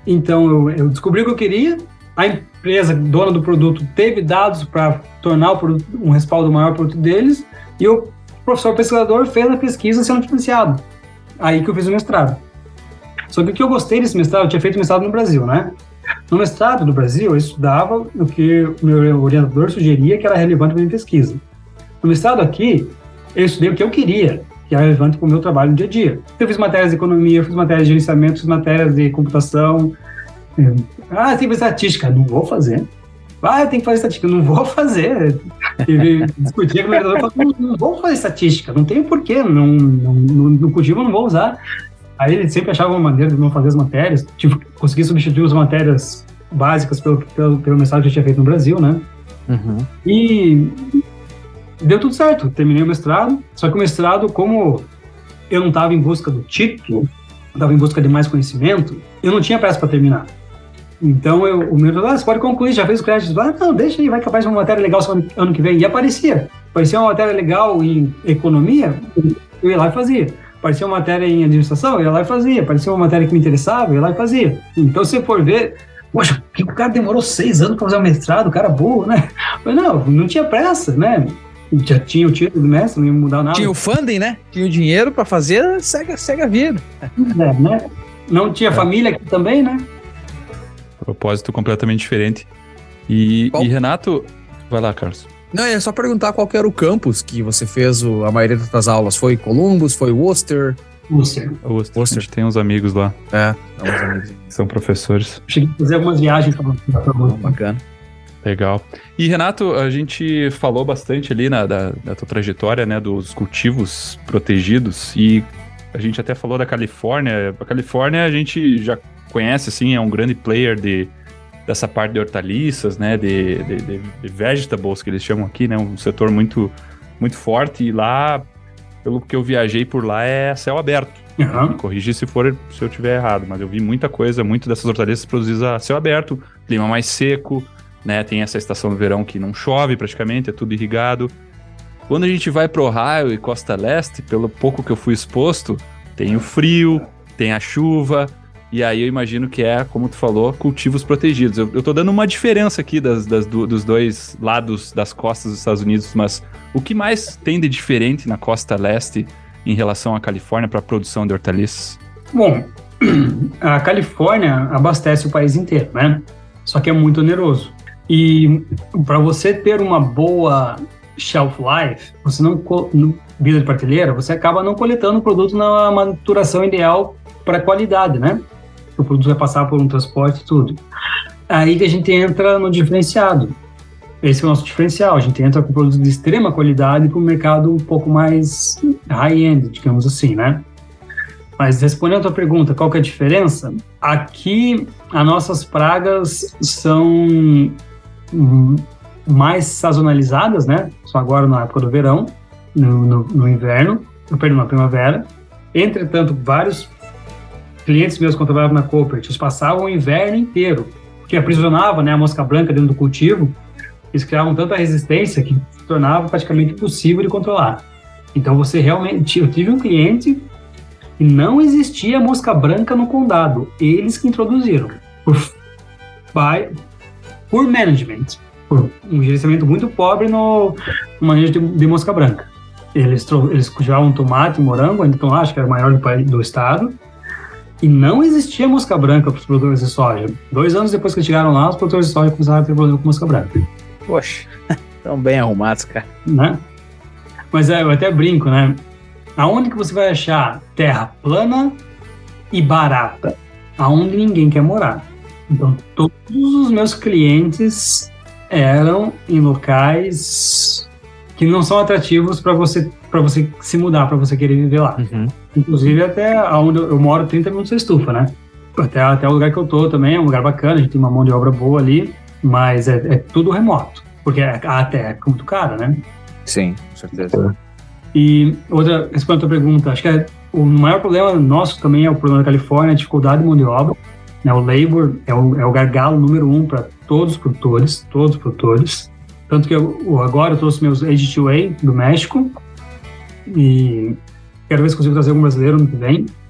Então, eu, eu descobri o que eu queria, a empresa dona do produto teve dados para tornar o produto, um respaldo maior para o produto deles, e o professor pesquisador fez a pesquisa sendo financiado. Aí que eu fiz o mestrado. Só que o que eu gostei desse mestrado, eu tinha feito mestrado no Brasil, né? No mestrado do Brasil, eu estudava o que o meu orientador sugeria que era relevante para a minha pesquisa. No mestrado aqui, eu estudei o que eu queria, que era relevante para o meu trabalho no dia a dia. Eu fiz matérias de economia, eu fiz matérias de gerenciamento, fiz matérias de computação. Ah, tem que fazer estatística. Não vou fazer. Ah, eu tenho que fazer estatística. Não vou fazer. E discutia com o meu orientador, falou, não, não vou fazer estatística. Não tenho porquê. Não, não, no, no cultivo eu não vou usar. Aí ele sempre achava uma maneira de não fazer as matérias. Tive que conseguir substituir as matérias básicas pelo, pelo, pelo mestrado que eu tinha feito no Brasil, né? Uhum. E deu tudo certo. Terminei o mestrado. Só que o mestrado, como eu não estava em busca do título, eu estava em busca de mais conhecimento, eu não tinha pressa para terminar. Então, eu, o meu falou, ah, você pode concluir, já fez o crédito. Ah, não, deixa aí, vai que aparece uma matéria legal só ano, ano que vem. E aparecia. Aparecia uma matéria legal em economia, eu ia lá e fazia. Aparecia uma matéria em administração, eu ia lá e fazia. Aparecia uma matéria que me interessava, eu ia lá e fazia. Então, se você for ver, poxa, o cara demorou seis anos para fazer o mestrado, o cara burro, né? Mas não, não tinha pressa, né? Já tinha o título do mestre, não ia mudar nada. Tinha o funding, né? Tinha o dinheiro para fazer, segue, segue a vida. É, né? Não tinha é. família aqui também, né? Propósito completamente diferente. E, e Renato, vai lá, Carlos. Não, é só perguntar qual que era o campus que você fez o, a maioria das aulas. Foi Columbus, foi Worcester? Worcester. Worcester. Worcester. A gente tem uns amigos lá. É, tem uns amigos. São professores. Cheguei a fazer algumas viagens. Oh, bacana. Legal. E, Renato, a gente falou bastante ali na, da, da tua trajetória, né, dos cultivos protegidos, e a gente até falou da Califórnia. A Califórnia a gente já conhece, assim, é um grande player de, dessa parte de hortaliças, né, de, de, de, de vegetables, que eles chamam aqui, né, um setor muito, muito forte, e lá, pelo que eu viajei por lá, é céu aberto. Uhum. Me corrigi se for, se eu tiver errado, mas eu vi muita coisa, muito dessas hortaliças produzidas a céu aberto, clima mais seco, né, tem essa estação do verão que não chove praticamente, é tudo irrigado. Quando a gente vai pro Ohio e Costa Leste, pelo pouco que eu fui exposto, tem o frio, tem a chuva, e aí eu imagino que é, como tu falou, cultivos protegidos. Eu, eu tô dando uma diferença aqui das, das, do, dos dois lados das costas dos Estados Unidos, mas o que mais tem de diferente na Costa Leste em relação à Califórnia para a produção de hortaliças? Bom, a Califórnia abastece o país inteiro, né? Só que é muito oneroso. E para você ter uma boa shelf life, você não, vida de prateleira, você acaba não coletando o produto na maturação ideal para qualidade, né? O produto vai passar por um transporte e tudo. Aí que a gente entra no diferenciado. Esse é o nosso diferencial. A gente entra com produtos de extrema qualidade para um mercado um pouco mais high-end, digamos assim, né? Mas respondendo a tua pergunta, qual que é a diferença? Aqui, as nossas pragas são mais sazonalizadas, né? Só agora na época do verão, no, no, no inverno, perdão, na primavera. Entretanto, vários clientes meus, quando trabalhavam na Coopert, eles passavam o inverno inteiro, porque aprisionava, né, a mosca branca dentro do cultivo. Eles criavam tanta resistência que se tornava praticamente impossível de controlar. Então, você realmente... Eu tive um cliente e não existia mosca branca no condado. Eles que introduziram. Por, by, por management. Por um gerenciamento muito pobre no, no manejo de, de mosca branca. Eles, eles cultivavam tomate e morango, ainda estão lá, acho que era o maior do, do estado. E não existia mosca branca para os produtores de soja. Dois anos depois que eles chegaram lá, os produtores de soja começaram a ter problema com mosca branca. Poxa, estão bem arrumados, cara. Né? Mas é, eu até brinco, né? Aonde que você vai achar terra plana e barata? Aonde ninguém quer morar. Então, todos os meus clientes eram em locais que não são atrativos para você, para você se mudar, para você querer viver lá. Uhum. Inclusive até onde eu moro, trinta minutos da estufa, né? Até, até o lugar que eu tô também é um lugar bacana, a gente tem uma mão de obra boa ali, mas é, é tudo remoto, porque a terra é muito cara, né? Sim, com certeza. E outra, respondendo a tua pergunta, acho que é, o maior problema nosso também é o problema da Califórnia, a dificuldade de mão de obra, né? O labor é o, é o gargalo número um para todos os produtores, todos os produtores. Tanto que eu, agora eu trouxe meus A G dois A do México e quero ver se consigo trazer algum brasileiro no que vem.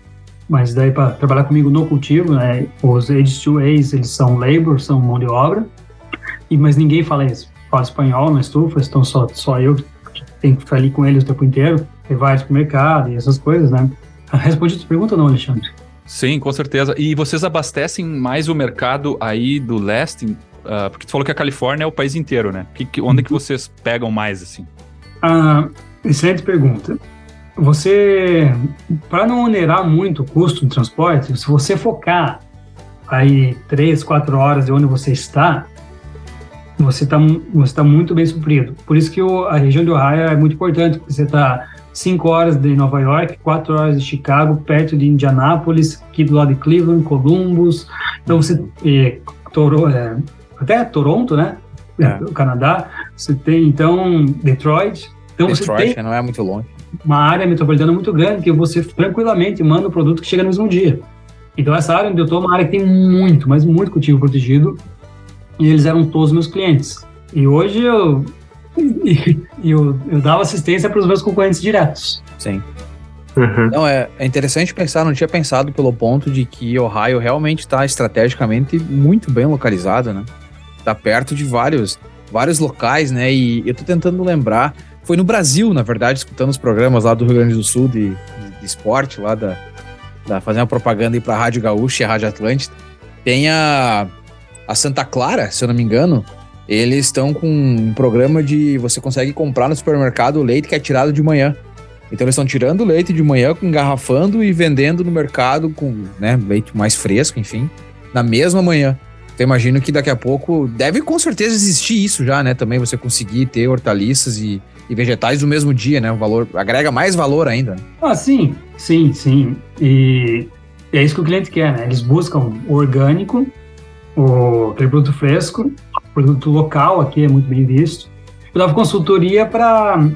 mas daí para trabalhar comigo no cultivo, né? Os H dois As, eles são labor, são mão de obra, e, mas ninguém fala isso. Fala espanhol na estufa, então só, só eu que tenho que ficar ali com eles o tempo inteiro, levar eles pro mercado e essas coisas, né? Respondi a tua pergunta ou não, Alexandre? Sim, com certeza. E vocês abastecem mais o mercado aí do leste? Uh, porque tu falou que a Califórnia é o país inteiro, né? Que, que, onde que vocês pegam mais, assim? Ah, excelente pergunta. Você, para não onerar muito o custo do transporte, se você focar aí três, quatro horas de onde você está, você está você tá muito bem suprido. Por isso que o, a região de Ohio é muito importante, porque você está cinco horas de Nova York, quatro horas de Chicago, perto de Indianápolis, aqui do lado de Cleveland, Columbus. Então você... É, Toro, é, até Toronto, né? É. O Canadá. Você tem, então, Detroit. Então Detroit, você tem não é muito longe. Uma área metropolitana muito grande que você tranquilamente manda o produto que chega no mesmo dia. Então essa área onde eu estou é uma área que tem muito, mas muito cultivo protegido, e eles eram todos meus clientes. E hoje eu, eu, eu dava assistência para os meus concorrentes diretos. Sim. Uhum. Não, é, é interessante pensar, não tinha pensado pelo ponto de que Ohio realmente está estrategicamente muito bem localizado, né? Está perto de vários, vários locais, né? E eu tô tentando lembrar, foi no Brasil, na verdade, escutando os programas lá do Rio Grande do Sul de, de, de esporte, lá da, da fazendo uma propaganda aí pra Rádio Gaúcha e a Rádio Atlântida. Tem a, a Santa Clara, se eu não me engano, eles estão com um programa de você consegue comprar no supermercado o leite que é tirado de manhã. Então eles estão tirando o leite de manhã, engarrafando e vendendo no mercado com, né, leite mais fresco, enfim, na mesma manhã. Então imagino que daqui a pouco deve com certeza existir isso já, né? Também você conseguir ter hortaliças e, e vegetais no mesmo dia, né? O valor agrega mais valor ainda. Né? Ah, sim, sim, sim. E é isso que o cliente quer, né? Eles buscam o orgânico, o aquele produto fresco, produto local aqui é muito bem visto. Eu dava consultoria para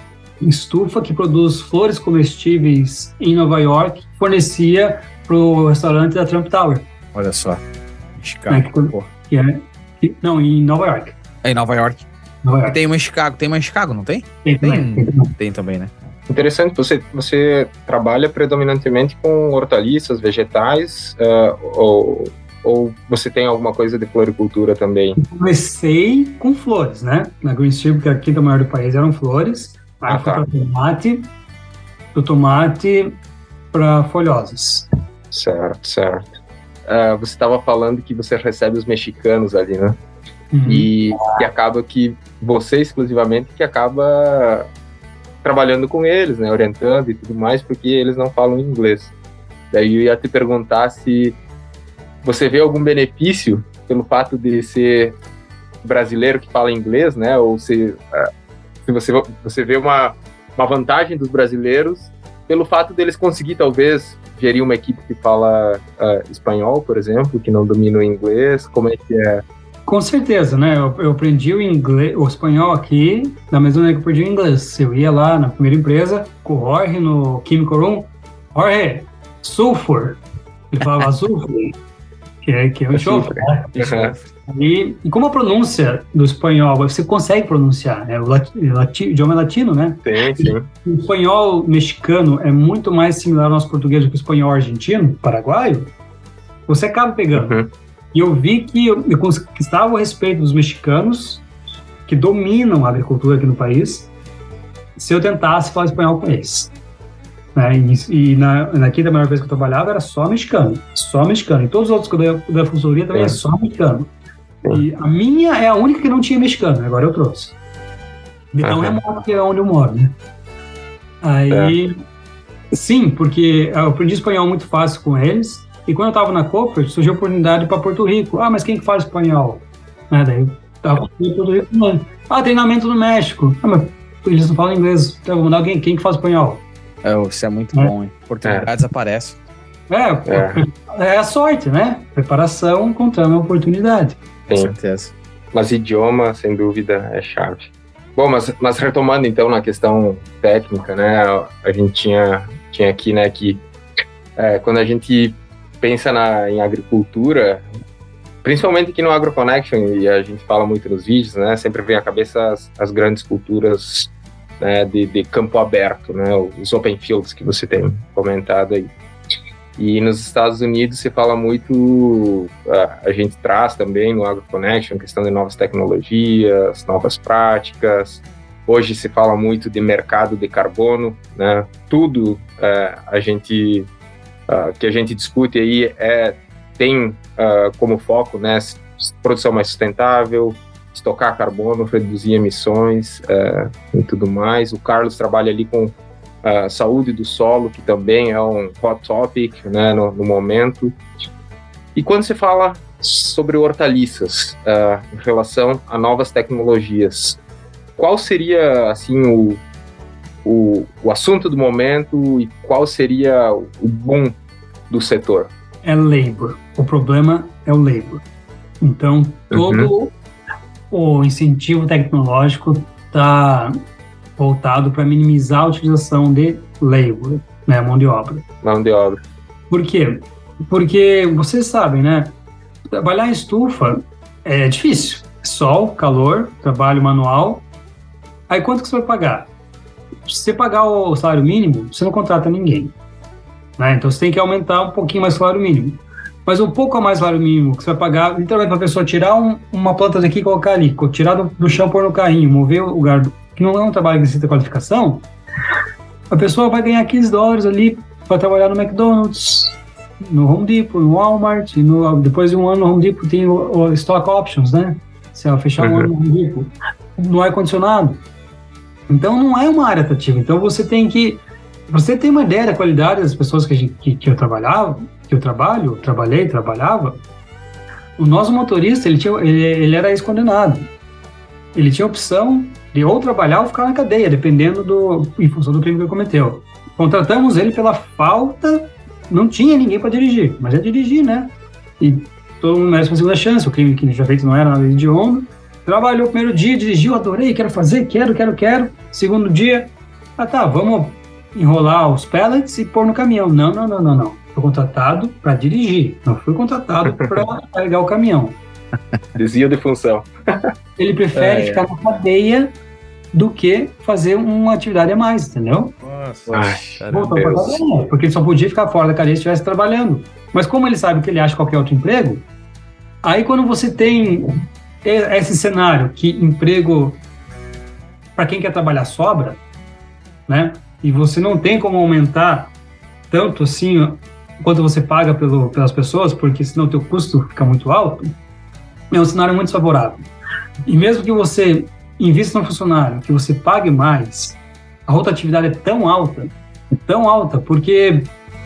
estufa que produz flores comestíveis em Nova York, fornecia para o restaurante da Trump Tower. Olha só. Chicago. É, que, que é, que, não, em Nova York. É em Nova York. Nova York. E tem uma em Chicago, tem uma em Chicago, não tem? Tem também. Tem, tem, tem também, né? Interessante, você, você trabalha predominantemente com hortaliças, vegetais, uh, ou, ou você tem alguma coisa de floricultura também? Comecei com flores, né? Na Green Street, porque aqui da maior do país eram flores. Aí ah, fui tá. para tomate, do tomate para folhosas. Certo, certo. Uh, você estava falando que você recebe os mexicanos ali, né? Uhum. E que acaba que você exclusivamente que acaba trabalhando com eles, né? Orientando e tudo mais, porque eles não falam inglês. Daí eu ia te perguntar se você vê algum benefício pelo fato de ser brasileiro que fala inglês, né? Ou se, uh, se você, você vê uma, uma vantagem dos brasileiros pelo fato deles conseguir, talvez, gerir uma equipe que fala uh, espanhol, por exemplo, que não domina o inglês, como é que é? Com certeza, né? Eu, eu aprendi o inglês, o espanhol aqui, da mesma maneira que eu aprendi o inglês. Eu ia lá na primeira empresa, com o Jorge, no Chemical Room, Jorge, sulfur. Ele falava sulfur, que é, que é o enxofre, né? E, e como a pronúncia do espanhol, você consegue pronunciar, né? O, lati, lati, o idioma é latino, né? Sim, sim. O espanhol mexicano é muito mais similar ao nosso português do que o espanhol argentino, paraguaio. Você acaba pegando. Uhum. E eu vi que eu, eu conquistava o respeito dos mexicanos, que dominam a agricultura aqui no país, se eu tentasse falar espanhol com eles. Né? E, e na, aqui, da maior vez que eu trabalhava, era só mexicano. Só mexicano. E todos os outros que eu dei da consultoria também é, é só mexicano. E a minha é a única que não tinha mexicano, agora eu trouxe. De tão remoto que é onde eu moro, né? Aí, é. sim, porque eu aprendi espanhol muito fácil com eles, e quando eu tava na Cooper, surgiu a oportunidade para Porto Rico. Ah, mas quem que fala espanhol? Né? Daí eu tava em Porto Rico, mano. Ah, treinamento no México. Ah, mas eles não falam inglês, então eu vou mandar alguém, quem que fala espanhol? É, isso é muito é. bom, hein? Oportunidades é. aparecem. É, é, é a sorte, né? Preparação encontrando a oportunidade. Com certeza. Mas idioma, sem dúvida, é chave. Bom, mas, mas retomando então na questão técnica, né? A gente tinha, tinha aqui, né, que é, quando a gente pensa na, em agricultura, principalmente aqui no AgroConnection, e a gente fala muito nos vídeos, né? Sempre vem à cabeça as, as grandes culturas, né, de, de campo aberto, né? Os open fields que você tem comentado aí. E nos Estados Unidos se fala muito, a, a gente traz também no AgroConnection, questão de novas tecnologias, novas práticas. Hoje se fala muito de mercado de carbono, né? Tudo é, a gente, uh, que a gente discute aí é, tem uh, como foco, né, produção mais sustentável, estocar carbono, reduzir emissões uh, e tudo mais. O Carlos trabalha ali com a uh, saúde do solo, que também é um hot topic, né, no, no momento. E quando se fala sobre hortaliças uh, em relação a novas tecnologias, qual seria assim o, o, o assunto do momento e qual seria o boom do setor? É labor. O problema é o labor. Então, todo uhum. o incentivo tecnológico está voltado para minimizar a utilização de labor, né, mão de obra. Mão de obra. Por quê? Porque vocês sabem, né? Trabalhar em estufa é difícil. Sol, calor, trabalho manual. Aí quanto que você vai pagar? Se você pagar o salário mínimo, você não contrata ninguém, né? Então você tem que aumentar um pouquinho mais o salário mínimo. Mas um pouco a mais salário mínimo que você vai pagar, literalmente para a pessoa tirar um, uma planta daqui e colocar ali, tirar do, do chão, pôr no carrinho, mover o lugar, que não é um trabalho que necessita qualificação, a pessoa vai ganhar quinze dólares ali para trabalhar no McDonald's, no Home Depot, no Walmart, no, depois de um ano no Home Depot tem o, o Stock Options, né? Se ela fechar um uhum. ano no Home Depot, no ar-condicionado. Então não é uma área atrativa. Então você tem que... Você tem uma ideia da qualidade das pessoas que, a gente, que, que eu trabalhava, que eu trabalho, trabalhei, trabalhava. O nosso motorista, ele, tinha, ele, ele era ex-condenado. Ele tinha a opção de ou trabalhar ou ficar na cadeia, dependendo do... em função do crime que ele cometeu. Contratamos ele pela falta... Não tinha ninguém para dirigir, mas é dirigir, né? E todo mundo merece uma segunda chance. O crime que ele já feito não era nada de hediondo. Trabalhou o primeiro dia, dirigiu, adorei, quero fazer, quero, quero, quero. Segundo dia, ah tá, vamos enrolar os pellets e pôr no caminhão. Não, não, não, não, não. Fui contratado para dirigir, não fui contratado para carregar o caminhão. Desvio de função. Ele prefere é, ficar é. na cadeia do que fazer uma atividade a mais, entendeu? Nossa, Ai, Voltou pra cadeia, porque ele só podia ficar fora da cadeia se estivesse trabalhando. Mas como ele sabe que ele acha qualquer outro emprego, aí quando você tem esse cenário que emprego para quem quer trabalhar sobra, né? E você não tem como aumentar tanto assim quanto você paga pelo, pelas pessoas, porque senão o teu custo fica muito alto, é um cenário muito desfavorável. E mesmo que você invista no funcionário, que você pague mais, a rotatividade é tão alta, tão alta, porque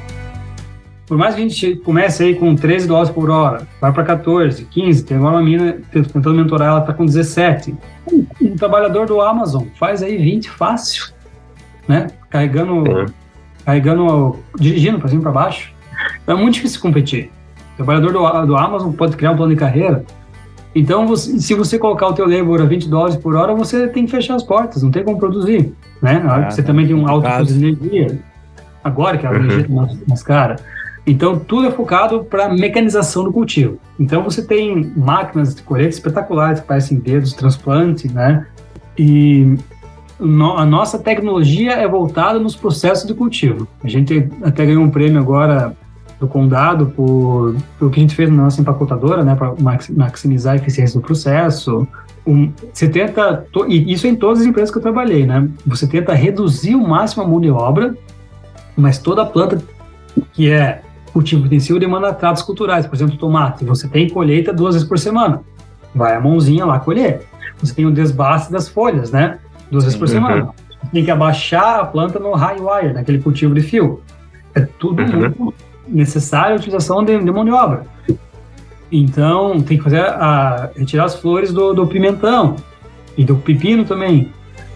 por mais que a gente comece aí com treze dólares por hora, vai para catorze, quinze, tem agora uma mina tentando mentorar, ela está com dezessete. Um, um trabalhador do Amazon faz aí vinte fácil, né? Carregando, é. carregando, dirigindo para cima e para baixo. Então é muito difícil competir. O trabalhador do, do Amazon pode criar um plano de carreira. Então, você, se você colocar o teu labor a vinte dólares por hora, você tem que fechar as portas, não tem como produzir, né? Ah, você tá. também tem um alto custo de energia, agora que a energia está mais, mais cara. Então, tudo é focado para mecanização do cultivo. Então, você tem máquinas de colheita espetaculares, que parecem dedos, transplante, né? E no, a nossa tecnologia é voltada nos processos de cultivo. A gente até ganhou um prêmio agora do Condado por, por o que a gente fez na nossa empacotadora, né, para maximizar a eficiência do processo. Um, você tenta, to, e isso em todas as empresas que eu trabalhei, né? Você tenta reduzir o máximo a mão de obra, mas toda a planta que é cultivo intensivo demanda tratos culturais. Por exemplo, tomate, você tem colheita duas vezes por semana. Vai a mãozinha lá colher. Você tem o desbaste das folhas, né? Duas Sim, vezes por uhum. semana. Você tem que abaixar a planta no high wire, naquele cultivo de fio. É tudo uhum. muito necessária a utilização de, de mão de obra. Então, tem que fazer a, retirar as flores do, do pimentão e do pepino também.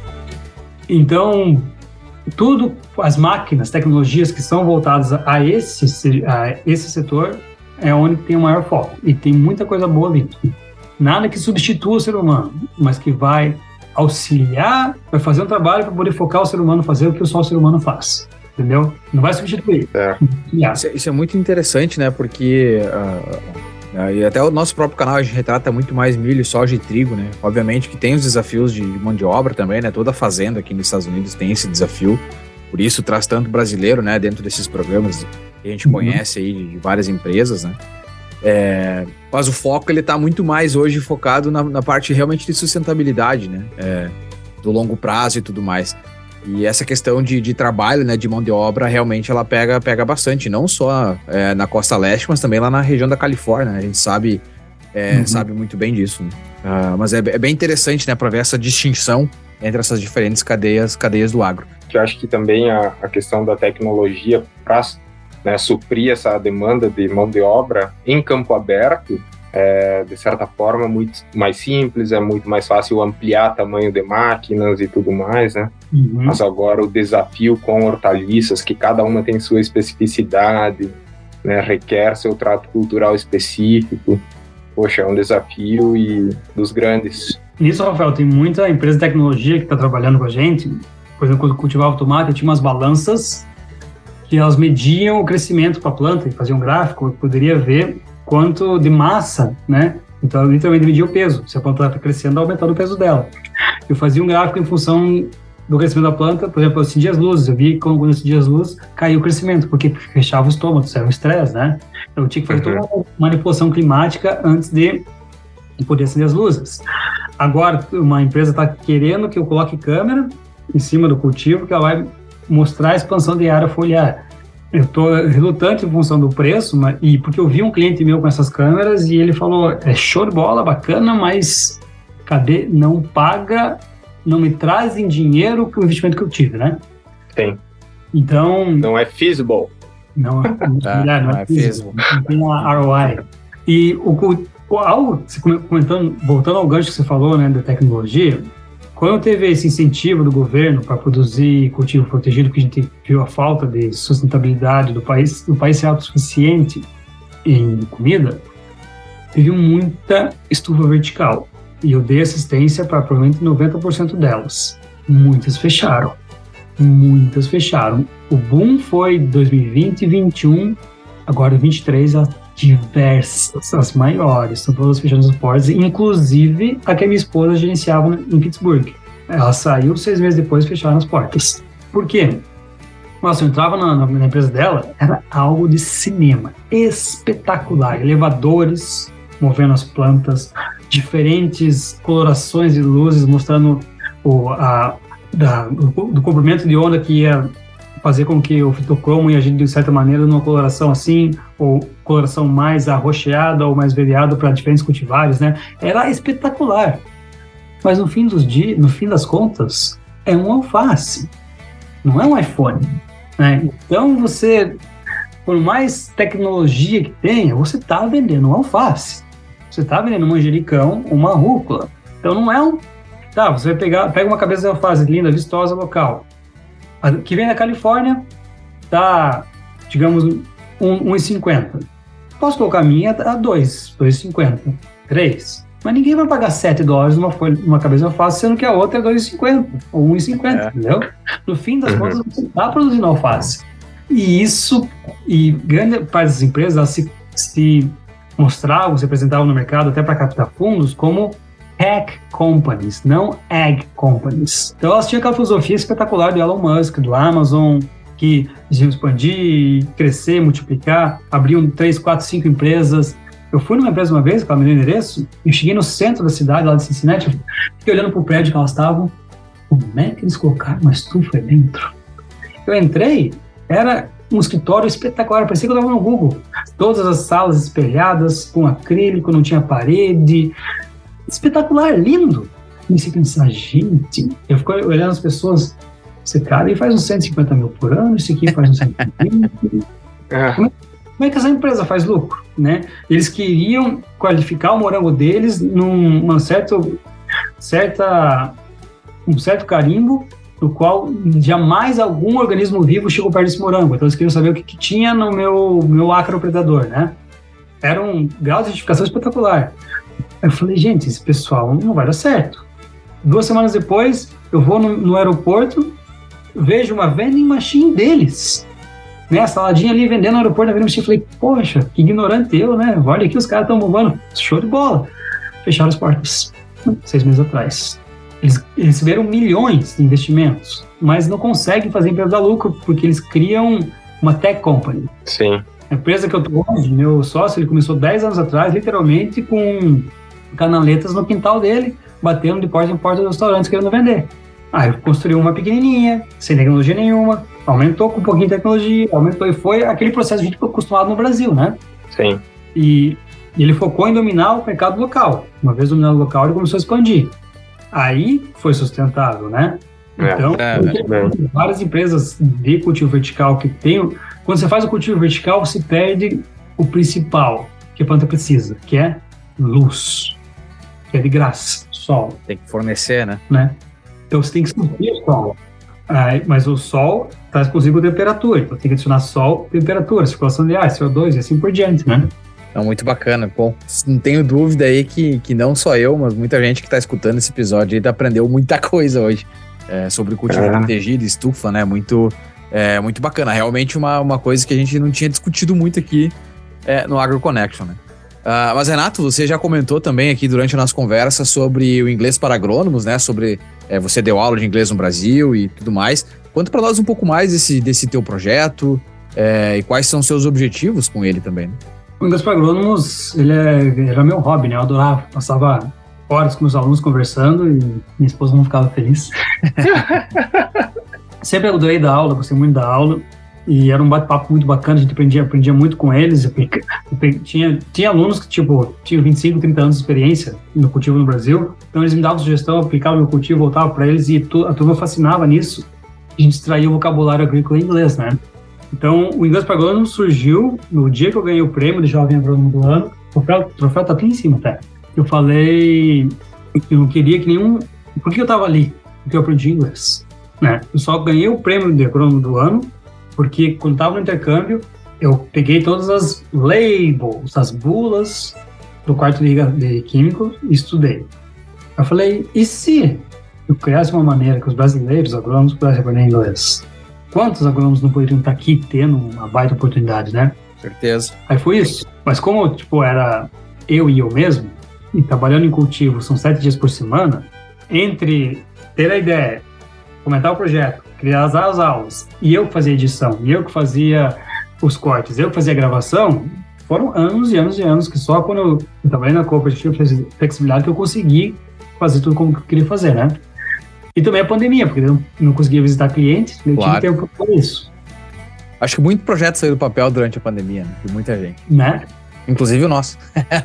Então, tudo, as máquinas, tecnologias que são voltadas a esse, a esse setor é onde tem o maior foco. E tem muita coisa boa vindo. Nada que substitua o ser humano, mas que vai auxiliar, vai fazer um trabalho para poder focar o ser humano fazer o que só o ser humano faz. Entendeu? Não vai substituir. É. Isso, é, isso é muito interessante, né? Porque uh, uh, e até o nosso próprio canal a gente retrata muito mais milho, soja e trigo, né? Obviamente que tem os desafios de mão de obra também, né? Toda fazenda aqui nos Estados Unidos tem esse desafio. Por isso traz tanto brasileiro, né? Dentro desses programas que a gente Uhum. conhece aí de várias empresas, né? É, mas o foco, ele tá muito mais hoje focado na, na parte realmente de sustentabilidade, né? É, do longo prazo e tudo mais. E essa questão de, de trabalho, né, de mão de obra, realmente ela pega, pega bastante, não só é, na Costa Leste, mas também lá na região da Califórnia, né? A gente sabe, é, Uhum. sabe muito bem disso, né? Ah, mas é, é bem interessante, né, para ver essa distinção entre essas diferentes cadeias, cadeias do agro. Que eu acho que também a, a questão da tecnologia para, né, suprir essa demanda de mão de obra em campo aberto, é, de certa forma, muito mais simples, é muito mais fácil ampliar tamanho de máquinas e tudo mais, né? Uhum. Mas agora o desafio com hortaliças, que cada uma tem sua especificidade, né, requer seu trato cultural específico, poxa, é um desafio e dos grandes. Nisso, Rafael, tem muita empresa de tecnologia que está trabalhando com a gente. Por exemplo, quando eu cultivava tomate, eu tinha umas balanças que elas mediam o crescimento para a planta e faziam um gráfico, eu poderia ver quanto de massa, né? Então, eu literalmente media o peso. Se a planta está crescendo, aumentando o peso dela. Eu fazia um gráfico em função do crescimento da planta, por exemplo, eu acendia as luzes, eu vi que quando eu acendia as luzes, caiu o crescimento, porque fechava o estômago, isso era um estresse, né? Eu tinha que fazer toda uma manipulação climática antes de poder acender as luzes. Agora, uma empresa está querendo que eu coloque câmera em cima do cultivo, que ela vai mostrar a expansão de área foliar. Eu estou relutante em função do preço, mas, e porque eu vi um cliente meu com essas câmeras e ele falou, é show de bola, bacana, mas cadê? Não paga, não me traz em dinheiro que o investimento que eu tive, né? Tem. Então... Não é feasible. Não, não, Ah, não, não é é feasible. Não tem uma R O I. E o, o, algo, comentando, voltando ao gancho que você falou, né, da tecnologia, quando teve esse incentivo do governo para produzir cultivo protegido, que a gente viu a falta de sustentabilidade do país, do país ser autossuficiente em comida, teve muita estufa vertical. E eu dei assistência para provavelmente noventa por cento delas. Muitas fecharam. Muitas fecharam. O boom foi dois mil e vinte e vinte e um, agora vinte e três, as diversas, as maiores, estão todas fechando as portas, inclusive a que a minha esposa gerenciava em Pittsburgh. Ela saiu seis meses depois e fecharam as portas. Por quê? Nossa, eu entrava na, na empresa dela, era algo de cinema, espetacular, elevadores movendo as plantas, diferentes colorações de luzes, mostrando o, a, da, do, do comprimento de onda que ia fazer com que o fitocromo ia agir de certa maneira numa coloração assim, ou coloração mais arroxeada ou mais variada para diferentes cultivares, né? Era espetacular. Mas no fim dos dias, no fim das contas, é um alface, não é um iPhone, né? Então você, por mais tecnologia que tenha, você está vendendo um alface, você está vendendo um manjericão, uma rúcula. Então não é um... Tá, você vai pegar, pega uma cabeça de alface linda, vistosa, local, a que vem da Califórnia, tá, digamos, um real e cinquenta. Posso colocar a minha a dois, dois reais e cinquenta, três. Mas ninguém vai pagar sete dólares numa, folha, numa cabeça de alface, sendo que a outra é dois reais e cinquenta ou um real e cinquenta, é. Entendeu? No fim das contas, você está produzindo alface. E isso, e grande parte das empresas, elas se, se mostravam, se apresentavam no mercado até para captar fundos como tech companies, não ag companies. Então elas tinham aquela filosofia espetacular do Elon Musk, do Amazon, que iam expandir, crescer, multiplicar, abriam três, quatro, cinco empresas. Eu fui numa empresa uma vez, que ela me deu endereço, e cheguei no centro da cidade, lá de Cincinnati, fiquei olhando para o prédio que elas estavam, como é que eles colocaram uma estufa aí dentro? Eu entrei, era um escritório espetacular, parecia que eu estava no Google. Todas as salas espelhadas, com acrílico, não tinha parede, espetacular, lindo. Comecei a pensar, gente, eu fico olhando as pessoas, esse cara aí faz uns cento e cinquenta mil por ano, esse aqui faz uns cento e cinquenta mil. Como, como é que essa empresa faz lucro, né? Eles queriam qualificar o morango deles num certo, certa, um certo carimbo, no qual jamais algum organismo vivo chegou perto desse morango. Então eles queriam saber o que, que tinha no meu, meu ácaro predador, né? Era um grau de certificação espetacular. Eu falei, gente, esse pessoal não vai dar certo. Duas semanas depois, eu vou no, no aeroporto, vejo uma vending machine deles, né, a saladinha ali vendendo no aeroporto, na vending machine. Falei, poxa, que ignorante eu, né? Olha aqui, os caras estão bombando, show de bola. Fecharam as portas, seis meses atrás. Eles receberam milhões de investimentos, mas não conseguem fazer empresa dar lucro, porque eles criam uma tech company. Sim. A empresa que eu tô hoje, meu sócio, ele começou dez anos atrás, literalmente com canaletas no quintal dele, batendo de porta em porta dos restaurantes querendo vender. Aí construiu uma pequenininha, sem tecnologia nenhuma, aumentou com um pouquinho de tecnologia, aumentou e foi aquele processo que a gente ficou acostumado no Brasil, né? Sim. E ele focou em dominar o mercado local. Uma vez dominado o local, ele começou a expandir. Aí foi sustentável, né? Então, É, tem várias empresas de cultivo vertical que tem... Quando você faz o cultivo vertical, você perde o principal que a planta precisa, que é luz, que é de graça, sol, Tem que fornecer, né? né? Então você tem que subir o sol. Aí, mas o sol está exclusivo com temperatura, então tem que adicionar sol, temperatura, circulação de ar, C O dois e assim por diante, né? Então, muito bacana. Bom, não tenho dúvida aí que, que não só eu, mas muita gente que está escutando esse episódio aí aprendeu muita coisa hoje é, sobre o cultivo É. protegido, estufa, né? Muito, é, muito bacana. Realmente uma, uma coisa que a gente não tinha discutido muito aqui é, no AgroConnection, né? Ah, mas, Renato, você já comentou também aqui durante a nossa conversa sobre o inglês para agrônomos, né? Sobre é, você deu aula de inglês no Brasil e tudo mais. Conta para nós um pouco mais desse, desse teu projeto é, e quais são os seus objetivos com ele também, né? O inglês para agrônomos, ele é, era meu hobby, né? Eu adorava, passava horas com meus alunos conversando e minha esposa não ficava feliz. Sempre adorei dar aula, gostei muito da aula e era um bate-papo muito bacana, a gente aprendia, aprendia muito com eles. Eu, eu, tinha, tinha alunos que, tipo, tinham vinte e cinco, trinta anos de experiência no cultivo no Brasil, então eles me davam sugestão, eu aplicava no cultivo, voltava para eles e tu, a turma fascinava nisso. A gente extraía o vocabulário agrícola em inglês, né? Então, o inglês para agrônomo surgiu no dia que eu ganhei o prêmio de jovem agrônomo do ano. O troféu, o troféu tá aqui em cima, até. Eu falei que eu não queria que nenhum... Por que eu tava ali? Porque eu aprendi inglês, né? Eu só ganhei o prêmio de agrônomo do ano porque quando tava no intercâmbio, eu peguei todas as labels, as bulas do quarto de, de químico e estudei. Eu falei, e se eu criasse uma maneira que os brasileiros, agrônomos, pudessem aprender inglês? Quantos agrônomos não poderiam estar aqui tendo uma baita oportunidade, né? Certeza. Aí foi isso. Mas como, tipo, era eu e eu mesmo, e trabalhando em cultivo são sete dias por semana, entre ter a ideia, comentar o projeto, criar as, as aulas, e eu que fazia edição, e eu que fazia os cortes, eu que fazia a gravação, foram anos e anos e anos que só quando eu, eu trabalhei na Cooperativa Flexibilidade que eu consegui fazer tudo como eu queria fazer, né? E também a pandemia, porque eu não conseguia visitar clientes, eu Claro. tive tempo para isso, Acho que muito projeto saiu do papel durante a pandemia, né? De muita gente. né? Inclusive o nosso.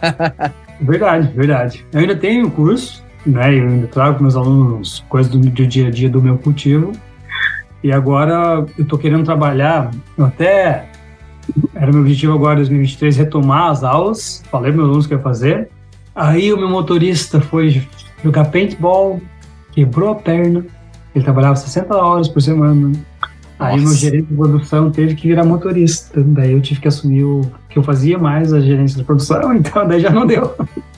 Verdade, verdade. Eu ainda tenho curso, né? Eu ainda trago para meus alunos coisas do, do dia a dia do meu cultivo. E agora eu tô querendo trabalhar, eu até... Era meu objetivo agora, em dois mil e vinte e três, retomar as aulas. Falei para meus alunos que eu ia fazer. Aí o meu motorista foi jogar paintball, quebrou a perna. Ele trabalhava sessenta horas por semana. Aí o meu Nossa. gerente de produção teve que virar motorista. Daí eu tive que assumir o que eu fazia mais a gerência de produção, então daí já não deu.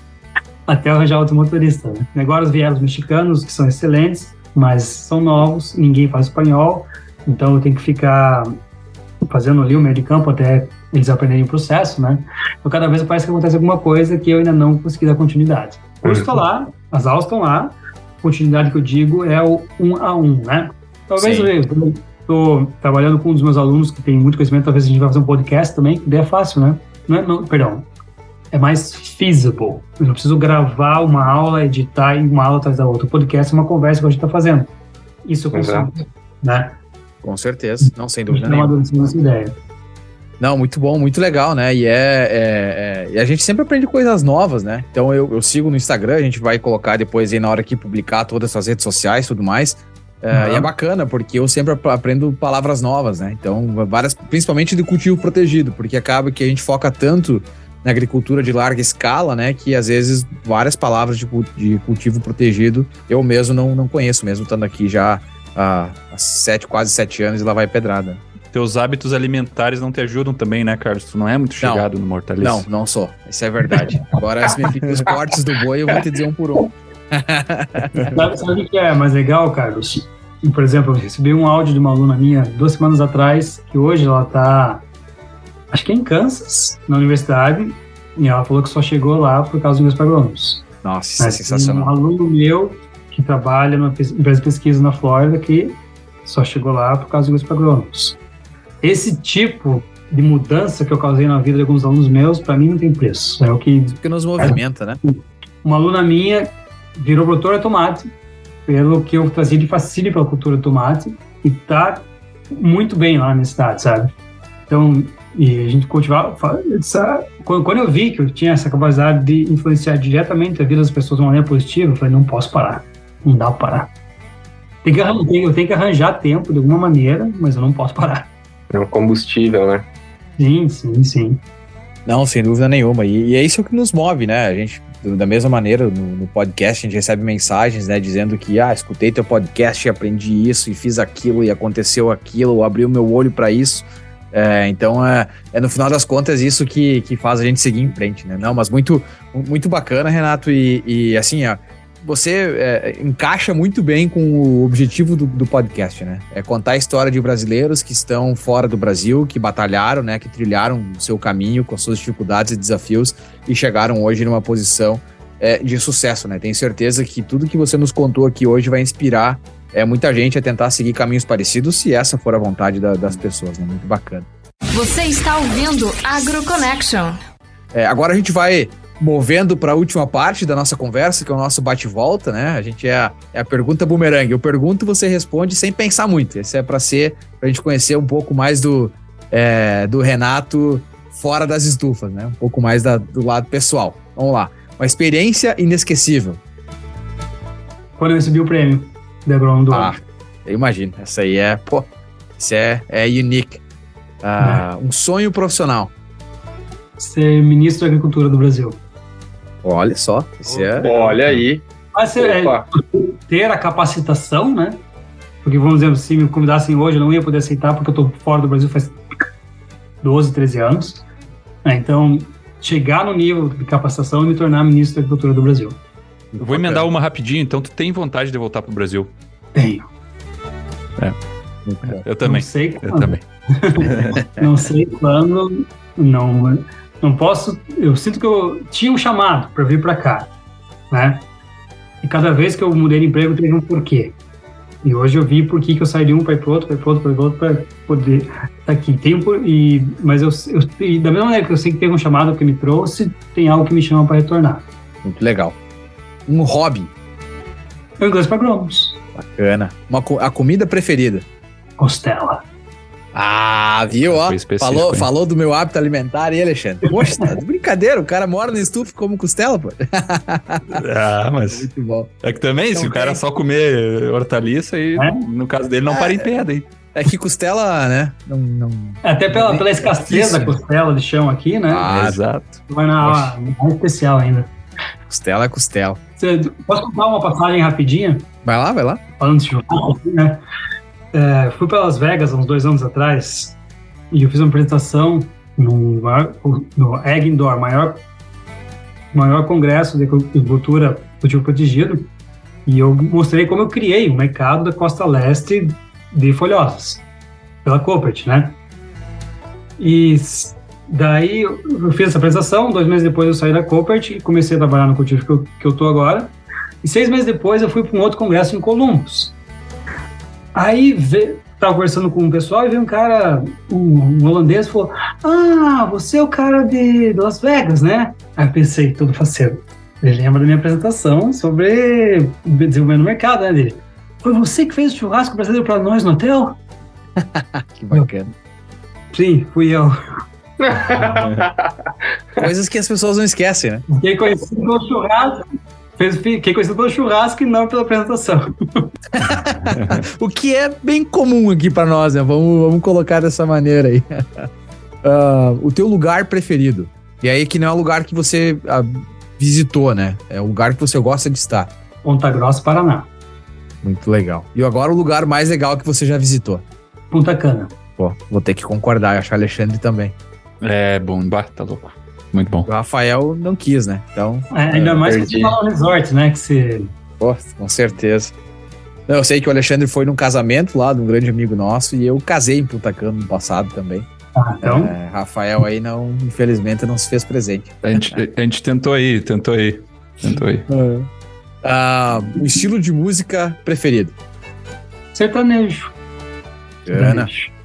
Até eu arranjar outro motorista, né? E agora vieram os mexicanos, que são excelentes, mas são novos, ninguém faz espanhol, então eu tenho que ficar fazendo ali o meio de campo até eles aprenderem o processo, né? Então cada vez parece que acontece alguma coisa que eu ainda não consegui dar continuidade. O curso está lá, as aulas estão lá, a continuidade que eu digo é o um a um, né? Talvez Sim. eu estou trabalhando com um dos meus alunos que tem muito conhecimento, talvez a gente vai fazer um podcast também, que daí é fácil, né? Não, é, não, perdão, é mais feasible. Eu não preciso gravar uma aula, editar e uma aula atrás da outra. O podcast é uma conversa que a gente está fazendo. Isso eu consigo, né? Com certeza. Não, sem dúvida A gente tá nenhuma. amadurecendo essa ideia. Não, muito bom, muito legal, né? E, é, é- é- e a gente sempre aprende coisas novas, né? Então eu, eu sigo no Instagram, a gente vai colocar depois aí na hora que publicar todas essas redes sociais e tudo mais. É, Uhum. E é bacana, porque eu sempre ap- aprendo palavras novas, né? Então, várias, principalmente de cultivo protegido, porque acaba que a gente foca tanto na agricultura de larga escala, né? Que às vezes várias palavras de, cu- de cultivo protegido eu mesmo não, não conheço, mesmo estando aqui já há, há sete, quase sete anos e lá vai pedrada. Teus hábitos alimentares não te ajudam também, né, Carlos? Tu não é muito Não. chegado no hortaliça. Não, não sou. Isso é verdade. Agora, se me fica os cortes do boi, eu vou te dizer um por um. Sabe, sabe o que é mais legal, Carlos? Por exemplo, eu recebi um áudio de uma aluna minha duas semanas atrás, que hoje ela está, acho que é em Kansas, na universidade, e ela falou que só chegou lá por causa dos meus agrônomos. Nossa, isso é Mas sensacional. Um aluno meu que trabalha numa pes- empresa de pesquisa na Flórida que só chegou lá por causa dos meus agrônomos. esse tipo de mudança que eu causei na vida de alguns alunos meus, para mim não tem preço. É o que... Porque nos movimenta, né? Uma aluna minha virou produtora de tomate, pelo que eu trazia de fascínio pela cultura de tomate, e tá muito bem lá na cidade, sabe? Então, e a gente cultivava... Quando eu vi que eu tinha essa capacidade de influenciar diretamente a vida das pessoas de uma maneira positiva, eu falei, não posso parar. Não dá pra parar. Tem que, eu tenho que arranjar tempo de alguma maneira, mas eu não posso parar. É um combustível, né? Sim, sim, sim. Não, sem dúvida nenhuma. E, e é isso que nos move, né? A gente, da mesma maneira, no, no podcast, a gente recebe mensagens, né? Dizendo que, ah, escutei teu podcast e aprendi isso, e fiz aquilo, e aconteceu aquilo, abri o meu olho para isso. É, então, é, é no final das contas isso que, que faz a gente seguir em frente, né? Não, mas muito, muito bacana, Renato, e, e assim, ó, você é, encaixa muito bem com o objetivo do, do podcast, né? É contar a história de brasileiros que estão fora do Brasil, que batalharam, né? Que trilharam o seu caminho com as suas dificuldades e desafios e chegaram hoje numa posição é, de sucesso, né? Tenho certeza que tudo que você nos contou aqui hoje vai inspirar é, muita gente a tentar seguir caminhos parecidos, se essa for a vontade da, das pessoas, né? Muito bacana. Você está ouvindo AgroConnection. É, agora a gente vai movendo para a última parte da nossa conversa, que é o nosso bate-volta, né? A gente é a, é a pergunta bumerangue. Eu pergunto, você responde sem pensar muito. Esse é para ser, para a gente conhecer um pouco mais do, é, do Renato fora das estufas, né? Um pouco mais da, do lado pessoal. Vamos lá. Uma experiência inesquecível. Quando eu recebi o prêmio da Agrônomo do Ah, ano. eu imagino. Essa aí é, pô, isso é, é unique. Ah, é. Um sonho profissional. Ser ministro da Agricultura do Brasil. Olha só, esse é... Olha aí. Mas é, ter a capacitação, né? Porque, vamos dizer, se me convidassem hoje, eu não ia poder aceitar, porque eu tô fora do Brasil faz doze, treze anos. É, então, chegar no nível de capacitação e me tornar ministro da Agricultura do Brasil. Eu vou emendar uma rapidinho, então tu tem vontade de voltar pro Brasil? Tenho. É. Eu também. Não sei quando. Eu também. Não sei quando, não... Não posso, eu sinto que eu tinha um chamado para vir para cá, né? E cada vez que eu mudei de emprego teve um porquê. E hoje eu vi por que eu saí de um para ir para outro, para ir para outro, para ir para outro, para poder estar aqui. Tem um, e, mas eu, eu, e da mesma maneira que eu sei que teve um chamado que me trouxe, tem algo que me chama para retornar. Muito legal. Um hobby. O inglês para agrônomos. Bacana. Uma, a comida preferida. Costela. Ah, viu, ó, falou, falou do meu hábito alimentar aí, Alexandre. Poxa, tá de brincadeira, o cara mora no estufa como costela, pô. Ah, mas muito bom. É que também, então, se o cara tem... só comer hortaliça, aí, é? no caso dele, não é, para em pé daí. É que costela, né, não... não Até pela, não pela escassez da costela de chão aqui, né? Ah, é, exato. Vai na mais especial ainda. Costela é costela. Você, posso contar uma passagem rapidinha? Vai lá, vai lá. Falando de churrasco, né? É, fui para Las Vegas há uns dois anos atrás e eu fiz uma apresentação no, no Ag Indoor, maior, maior congresso de agricultura cultivo protegido, e eu mostrei como eu criei o mercado da costa leste de folhosas, pela Coopert, né? E daí eu fiz essa apresentação, dois meses depois eu saí da Coopert e comecei a trabalhar no cultivo que eu, que eu tô agora, e seis meses depois eu fui para um outro congresso em Columbus. Aí, veio, tava conversando com um pessoal e veio um cara, um, um holandês, falou: ah, você é o cara de, de Las Vegas, né? Aí eu pensei, todo faceiro. Ele lembra da minha apresentação sobre desenvolvimento do mercado, né, dele. Foi você que fez o churrasco brasileiro para nós no hotel? Que bacana. Sim, fui eu. Coisas que as pessoas não esquecem, né? Fiquei conhecido pelo churrasco. Fiquei conhecido pelo churrasco e não pela apresentação. O que é bem comum aqui pra nós, né? Vamos, vamos colocar dessa maneira aí. Uh, o teu lugar preferido. E aí que não é o lugar que você uh, visitou, né? É o lugar que você gosta de estar. Ponta Grossa, Paraná. Muito legal. E agora o lugar mais legal que você já visitou? Punta Cana. Pô, vou ter que concordar. Eu acho que o Alexandre também. É bom, bah, tá louco. Muito bom. O Rafael não quis, né? Então. É, ainda mais perdi. Que você fala no resort, né? Que você... Pô, com certeza. Não, eu sei que o Alexandre foi num casamento lá de um grande amigo nosso e eu casei em Punta Cana no passado também. Ah, então? É, Rafael aí não, infelizmente, não se fez presente. A gente, a gente tentou aí, tentou aí, tentou aí. É. Ah, o estilo de música preferido? Sertanejo. Ana.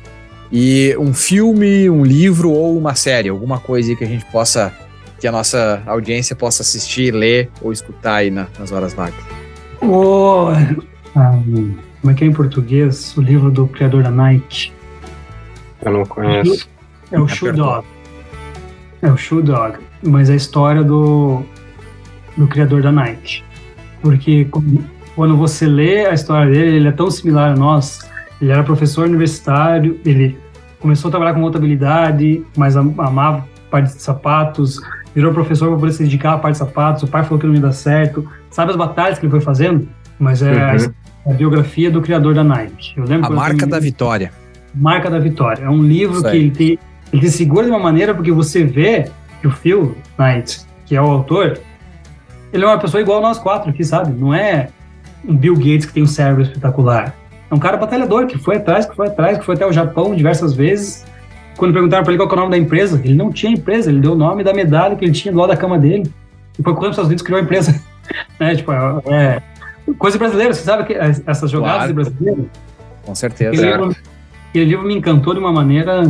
E um filme, um livro ou uma série, alguma coisa aí que a gente possa, que a nossa audiência possa assistir, ler ou escutar aí na, nas horas vagas. Oh, ah, como é que é em português o livro do criador da Nike? Eu não conheço. É o Shoe Dog. É o Shoe Dog, mas é a história do, do criador da Nike. Porque quando você lê a história dele, ele é tão similar a nós. Ele era professor universitário, ele começou a trabalhar com contabilidade, mas amava a parte de sapatos, virou professor para poder se dedicar à parte de sapatos, o pai falou que não ia dar certo. Sabe as batalhas que ele foi fazendo? Mas é uhum. a, a biografia do criador da Nike. Eu lembro a Marca da Vitória. Marca da Vitória. É um livro Isso que aí. ele te, ele te segura de uma maneira porque você vê que o Phil Knight, que é o autor, ele é uma pessoa igual a nós quatro aqui, sabe? Não é um Bill Gates que tem um cérebro espetacular. É um cara batalhador, que foi atrás, que foi atrás, que foi até o Japão diversas vezes. Quando perguntaram para ele qual é o nome da empresa, ele não tinha empresa, ele deu o nome da medalha que ele tinha do lado da cama dele. E foi quando os Estados Unidos criou a empresa. né? Tipo, é, coisa brasileira, você sabe que essas jogadas Claro. brasileiras? Com certeza. Aquele livro, aquele livro me encantou de uma maneira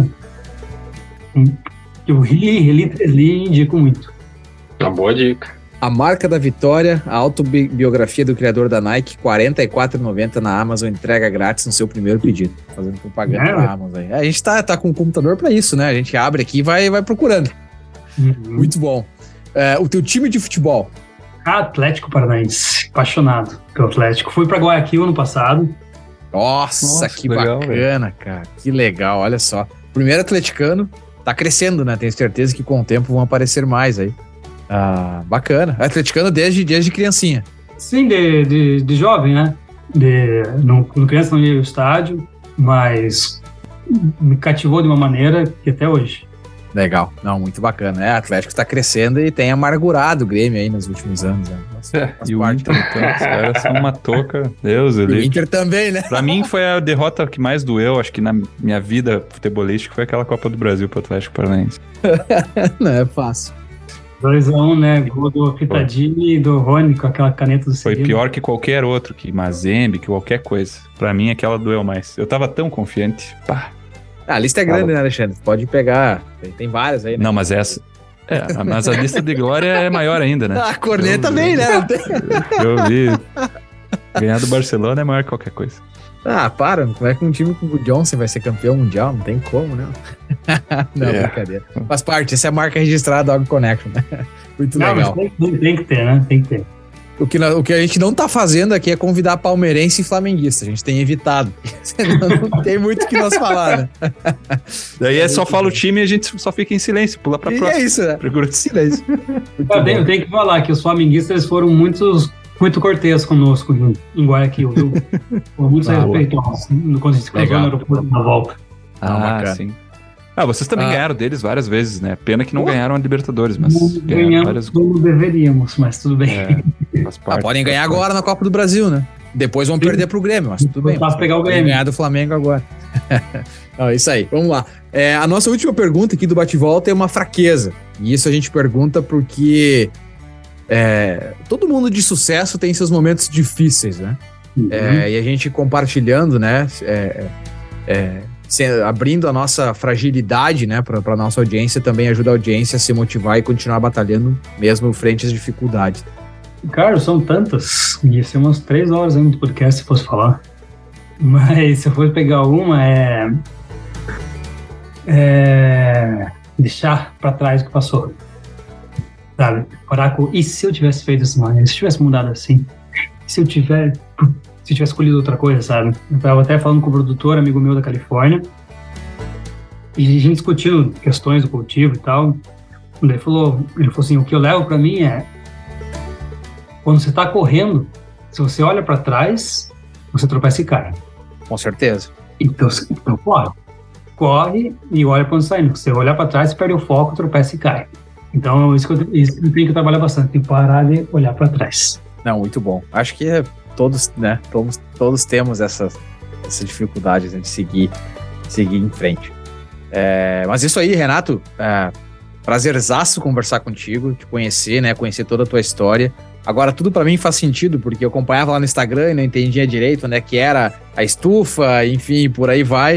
que eu ri, reli, li e indico muito. Uma boa dica. A Marca da Vitória, a autobiografia do criador da Nike, quarenta e quatro reais e noventa centavos na Amazon, entrega grátis no seu primeiro pedido. Fazendo propaganda É, pra Amazon aí. A gente tá, tá com o computador pra isso, né? A gente abre aqui e vai, vai procurando. Uhum. Muito bom. É, o teu time de futebol? Atlético Paranaense, apaixonado pelo Atlético. Fui para Guayaquil ano passado. Nossa, Nossa, que legal, bacana, cara. Que legal, olha só. Primeiro atleticano, tá crescendo, né? Tenho certeza que com o tempo vão aparecer mais aí. Ah, bacana. Atleticano desde, desde criancinha. Sim, de, de, de jovem, né? De, não, quando criança não ia ao estádio, mas me cativou de uma maneira que até hoje. Legal. Não, muito bacana. É, o Atlético tá crescendo e tem amargurado o Grêmio aí nos últimos anos. Né? Nossa, É, faz e o parte. Inter, então, os caras são uma touca. Deus, E o ele. Inter também, né? Pra mim foi a derrota que mais doeu, acho que na minha vida futebolística, foi aquela Copa do Brasil pro Atlético Paranaense. Não é fácil. dois a um, né? Gol do Pitadini e do Rony com aquela caneta do Foi Cirino. pior que qualquer outro, que Mazembe, que qualquer coisa. Pra mim, aquela doeu mais. Eu tava tão confiante. Pá. Ah, a lista é grande, né, Alexandre? Pode pegar. Tem, tem várias aí, né? Não, mas essa... É, mas a lista de glória é maior ainda, né? Ah, a corneta Eu- vem, né? Não tem- Eu vi. Ganhar do Barcelona é maior que qualquer coisa. Ah, para. Como é que um time com o Johnson vai ser campeão mundial? Não tem como, né? Não, É. brincadeira. Faz parte. Essa é a marca registrada da Dog Connection, né? Muito Não, legal. mas tem, tem que ter, né? Tem que ter. O que, nós- o que a gente não tá fazendo aqui é convidar palmeirense e flamenguista. A gente tem evitado. Senão não tem muito o que nós falar, né? Daí é só fala o time e a gente só fica em silêncio, pula pra E próxima. é isso, né? Procura- Silêncio. Muito Eu tenho, bom. eu tenho que falar que os flamenguistas eles foram muitos, muito cortês conosco em, em Guayaquil, viu? Foram muito Ah, respeitosos quando a gente cruzou Legal. no aeroporto na volta. Ah, Ah, bacana. sim. Ah, vocês também Ah. ganharam deles várias vezes, né? Pena que não Pô. ganharam a Libertadores, mas Não ganharam ganhamos várias. como deveríamos, mas tudo bem. É, faz Ah, parte, podem faz ganhar parte. agora na Copa do Brasil, né? Depois vão Sim. perder pro Grêmio, mas tudo bem. Fácil pegar o Podem Grêmio. ganhar do Flamengo agora. Não, é isso aí. Vamos lá. É, a nossa última pergunta aqui do Bate-Volta é uma fraqueza. E isso a gente pergunta porque é, todo mundo de sucesso tem seus momentos difíceis, né? Uhum. É, e a gente compartilhando, né? é, é, se- abrindo a nossa fragilidade, né, para a nossa audiência, também ajuda a audiência a se motivar e continuar batalhando, mesmo frente às dificuldades. Cara, são tantas. Ia ser umas três horas ainda do podcast se fosse falar. Mas se eu for pegar uma, é. É. Deixar pra trás o que passou. Sabe? Parar com. E se eu tivesse feito dessa maneira? Se eu tivesse mudado assim? Se eu tiver. Se eu tivesse escolhido outra coisa, sabe? Eu tava até falando com o produtor, amigo meu da Califórnia. E a gente discutindo questões do cultivo e tal. Ele falou, ele falou assim: o que eu levo pra mim é. Quando você tá correndo, se você olha pra trás, você tropeça e cai. Com certeza. Então, então corre. Corre e olha pra onde está indo. Se você olhar pra trás, você perde o foco, tropeça e cai. Então, isso que eu, isso que eu tenho que trabalhar bastante. Tem que parar de olhar pra trás. Não, muito bom. Acho que é, todos, né, todos, todos temos essas, essas dificuldades, né, de seguir, seguir em frente. É, mas isso aí, Renato, é, prazerzaço conversar contigo, te conhecer, né, conhecer toda a tua história. Agora, tudo pra mim faz sentido, porque eu acompanhava lá no Instagram e não entendia direito onde é que era a estufa, enfim, por aí vai.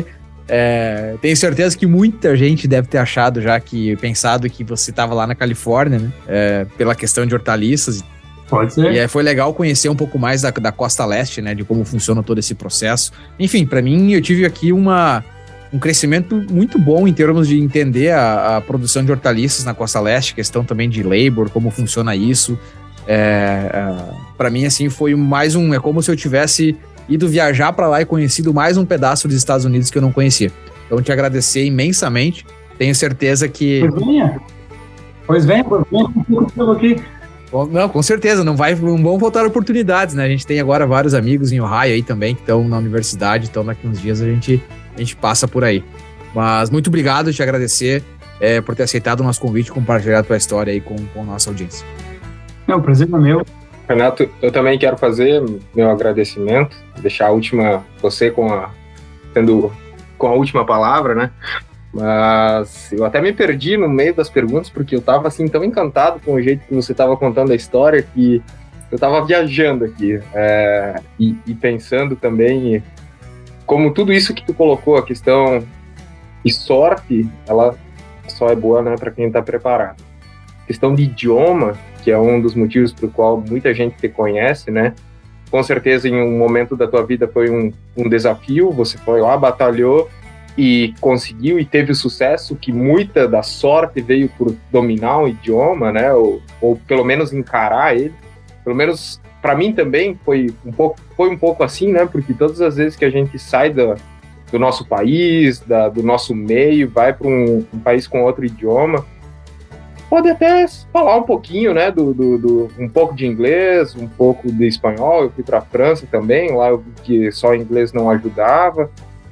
É, tenho certeza que muita gente deve ter achado já que, pensado que você estava lá na Califórnia, né? É, pela questão de hortaliças. Pode ser. E é, foi legal conhecer um pouco mais da, da Costa Leste, né? De como funciona todo esse processo. Enfim, para mim, eu tive aqui uma, um crescimento muito bom em termos de entender a, a produção de hortaliças na Costa Leste, questão também de labor, como funciona isso. É, é, para mim, assim, foi mais um... É como se eu tivesse ido viajar para lá e conhecido mais um pedaço dos Estados Unidos que eu não conhecia. Então, te agradecer imensamente. Tenho certeza que... Pois venha. Pois venha, pois venha. Um pouco aqui. Não, com certeza, não, vai, não vão faltar oportunidades, né? A gente tem agora vários amigos em Ohio aí também, que estão na universidade, então daqui uns dias a gente, a gente passa por aí. Mas muito obrigado, te agradecer é, por ter aceitado o nosso convite e compartilhar a tua história aí com, com a nossa audiência. Não, o prazer é meu. Renato, eu também quero fazer meu agradecimento, deixar a última, você com a, tendo, com a última palavra, né? Mas eu até me perdi no meio das perguntas, porque eu tava assim tão encantado com o jeito que você tava contando a história que eu tava viajando aqui é, e, e pensando também como tudo isso que tu colocou, a questão de sorte, ela só é boa, né, para quem tá preparado. A questão de idioma, que é um dos motivos pelo qual muita gente te conhece, né? Com certeza em um momento da tua vida foi um, um desafio, você foi lá, batalhou e conseguiu e teve o sucesso, que muita da sorte veio por dominar o idioma, né, ou, ou pelo menos encarar ele. Pelo menos para mim também foi um pouco, foi um pouco assim, né, porque todas as vezes que a gente sai da, do nosso país, da, do nosso meio, vai para um, um país com outro idioma, pode até falar um pouquinho, né, do, do, do, um pouco de inglês, um pouco de espanhol. Eu fui para a França também, lá eu vi que só inglês não ajudava.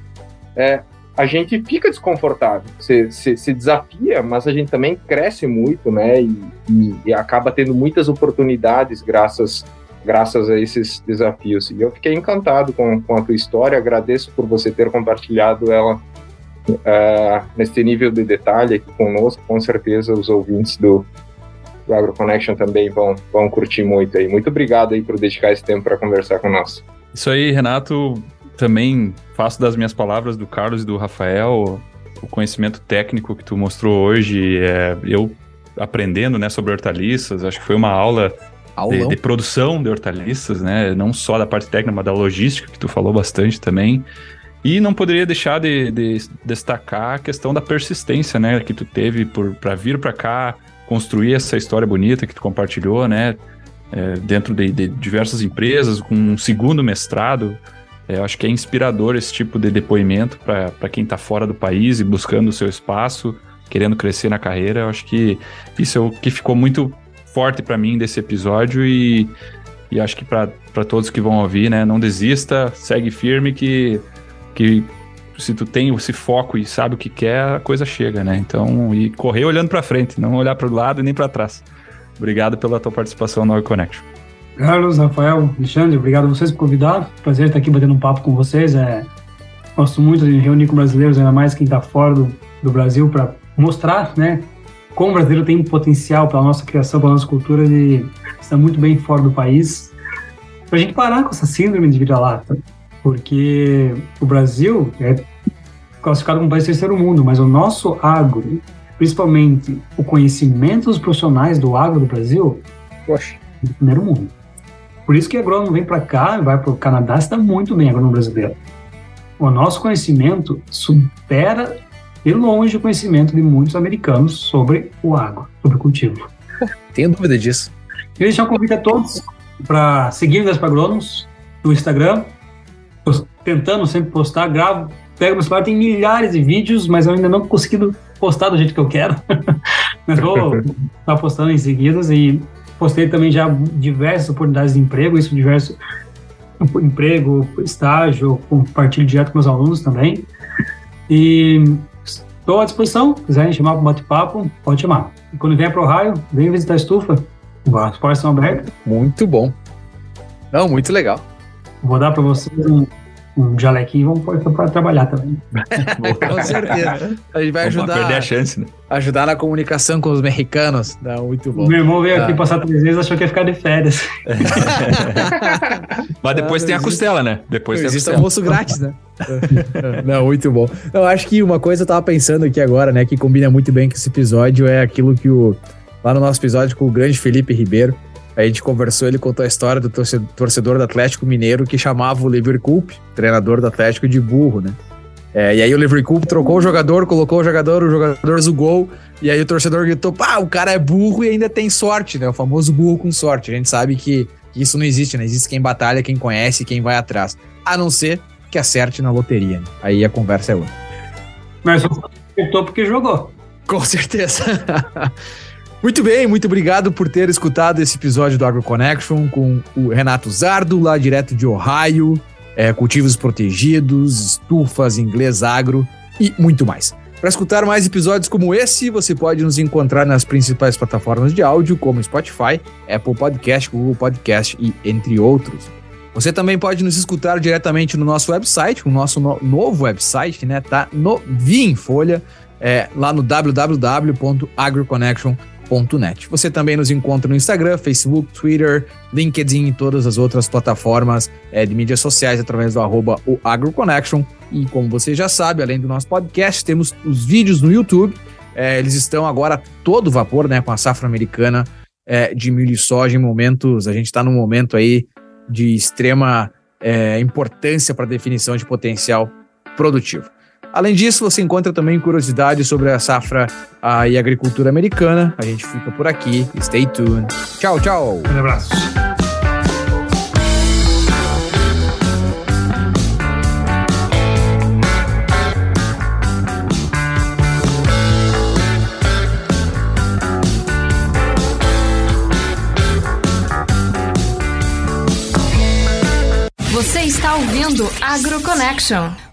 É, a gente fica desconfortável, se, se, se desafia, mas a gente também cresce muito, né, e, e, e acaba tendo muitas oportunidades graças, graças a esses desafios. E eu fiquei encantado com, com a tua história, agradeço por você ter compartilhado ela uh, nesse nível de detalhe aqui conosco. Com certeza os ouvintes do, do AgroConnection também vão, vão curtir muito aí. Muito obrigado aí por dedicar esse tempo para conversar conosco. Isso aí, Renato. Também faço das minhas palavras do Carlos e do Rafael o conhecimento técnico que tu mostrou hoje. É, eu aprendendo, né, sobre hortaliças, acho que foi uma aula de, de produção de hortaliças, né, não só da parte técnica, mas da logística, que tu falou bastante também. E não poderia deixar de, de destacar a questão da persistência, né, que tu teve para vir para cá, construir essa história bonita que tu compartilhou, né, é, dentro de, de diversas empresas, com um segundo mestrado. É, eu acho que é inspirador esse tipo de depoimento para quem está fora do país e buscando o seu espaço, querendo crescer na carreira. Eu acho que isso é o que ficou muito forte para mim desse episódio e, e acho que para todos que vão ouvir, né, não desista, segue firme que, que se tu tem esse foco e sabe o que quer, a coisa chega, né? Então, e correr olhando para frente, não olhar para o lado e nem para trás. Obrigado pela tua participação no AgroConnection. Carlos, Rafael, Alexandre, obrigado a vocês por convidar. Prazer estar aqui batendo um papo com vocês. É, gosto muito de reunir com brasileiros, ainda mais quem está fora do, do Brasil, para mostrar, né, como o brasileiro tem potencial para a nossa criação, para a nossa cultura de estar muito bem fora do país. Para a gente parar com essa síndrome de vira-lata, porque o Brasil é classificado como um país terceiro mundo, mas o nosso agro, principalmente o conhecimento dos profissionais do agro do Brasil, poxa, é do primeiro mundo. Por isso que agrônomo vem para cá, vai para o Canadá, está muito bem agrônomo brasileiro. O nosso conhecimento supera de longe o conhecimento de muitos americanos sobre o agro, sobre o cultivo. Tenho dúvida disso. Queria deixar um convite a todos para seguir os agrônomos no Instagram. Estou tentando sempre postar, gravo, pego meu celular, tem milhares de vídeos, mas eu ainda não consegui postar do jeito que eu quero. Mas vou estar postando em seguidas e postei também já diversas oportunidades de emprego, isso diverso emprego, estágio, compartilho direto com meus alunos também. E estou à disposição, se quiserem chamar para um bate-papo, pode chamar. E quando vier para o Ohio, vem visitar a estufa, as portas são abertas. Muito bom. Não, muito legal. Vou dar para vocês um, um jalequinho e vamos pôr para trabalhar também. Com certeza. A gente vai ajudar, perder a chance, né? ajudar na comunicação com os mexicanos. Dá muito bom. Meu irmão veio Tá. aqui passar três vezes, achou que ia ficar de férias. Mas depois Não, tem a não costela, né? Depois Não tem a existe costela. almoço grátis, né? Não, muito bom. Eu acho que uma coisa eu tava pensando aqui agora, né, que combina muito bem com esse episódio, é aquilo que o... Lá no nosso episódio com o grande Felipe Ribeiro, a gente conversou, ele contou a história do torce- torcedor do Atlético Mineiro que chamava o Liverpool, treinador do Atlético, de burro, né? É, e aí o Liverpool trocou o jogador, colocou o jogador, o jogador zugou, e aí o torcedor gritou, pá, o cara é burro e ainda tem sorte, né? O famoso burro com sorte. A gente sabe que isso não existe, né? Existe quem batalha, quem conhece, quem vai atrás. A não ser que acerte na loteria, né? Aí a conversa é outra. Mas só acertou porque jogou. Com certeza. Muito bem, muito obrigado por ter escutado esse episódio do AgroConnection com o Renato Zardo, lá direto de Ohio, é, cultivos protegidos, estufas, inglês agro e muito mais. Para escutar mais episódios como esse, você pode nos encontrar nas principais plataformas de áudio, como Spotify, Apple Podcast, Google Podcast e entre outros. Você também pode nos escutar diretamente no nosso website, o nosso no- novo website, né? Tá novinho em folha, é, lá no w w w ponto agroconnection ponto net. Você também nos encontra no Instagram, Facebook, Twitter, LinkedIn e todas as outras plataformas é, de mídias sociais através do arroba o AgroConnection. E como você já sabe, além do nosso podcast, temos os vídeos no YouTube. É, eles estão agora a todo vapor, né, com a safra americana é, de milho e soja em momentos. A gente está num momento aí de extrema é, importância para a definição de potencial produtivo. Além disso, você encontra também curiosidades sobre a safra a, e a agricultura americana. A gente fica por aqui. Stay tuned. Tchau, tchau. Um abraço. Você está ouvindo AgroConnection.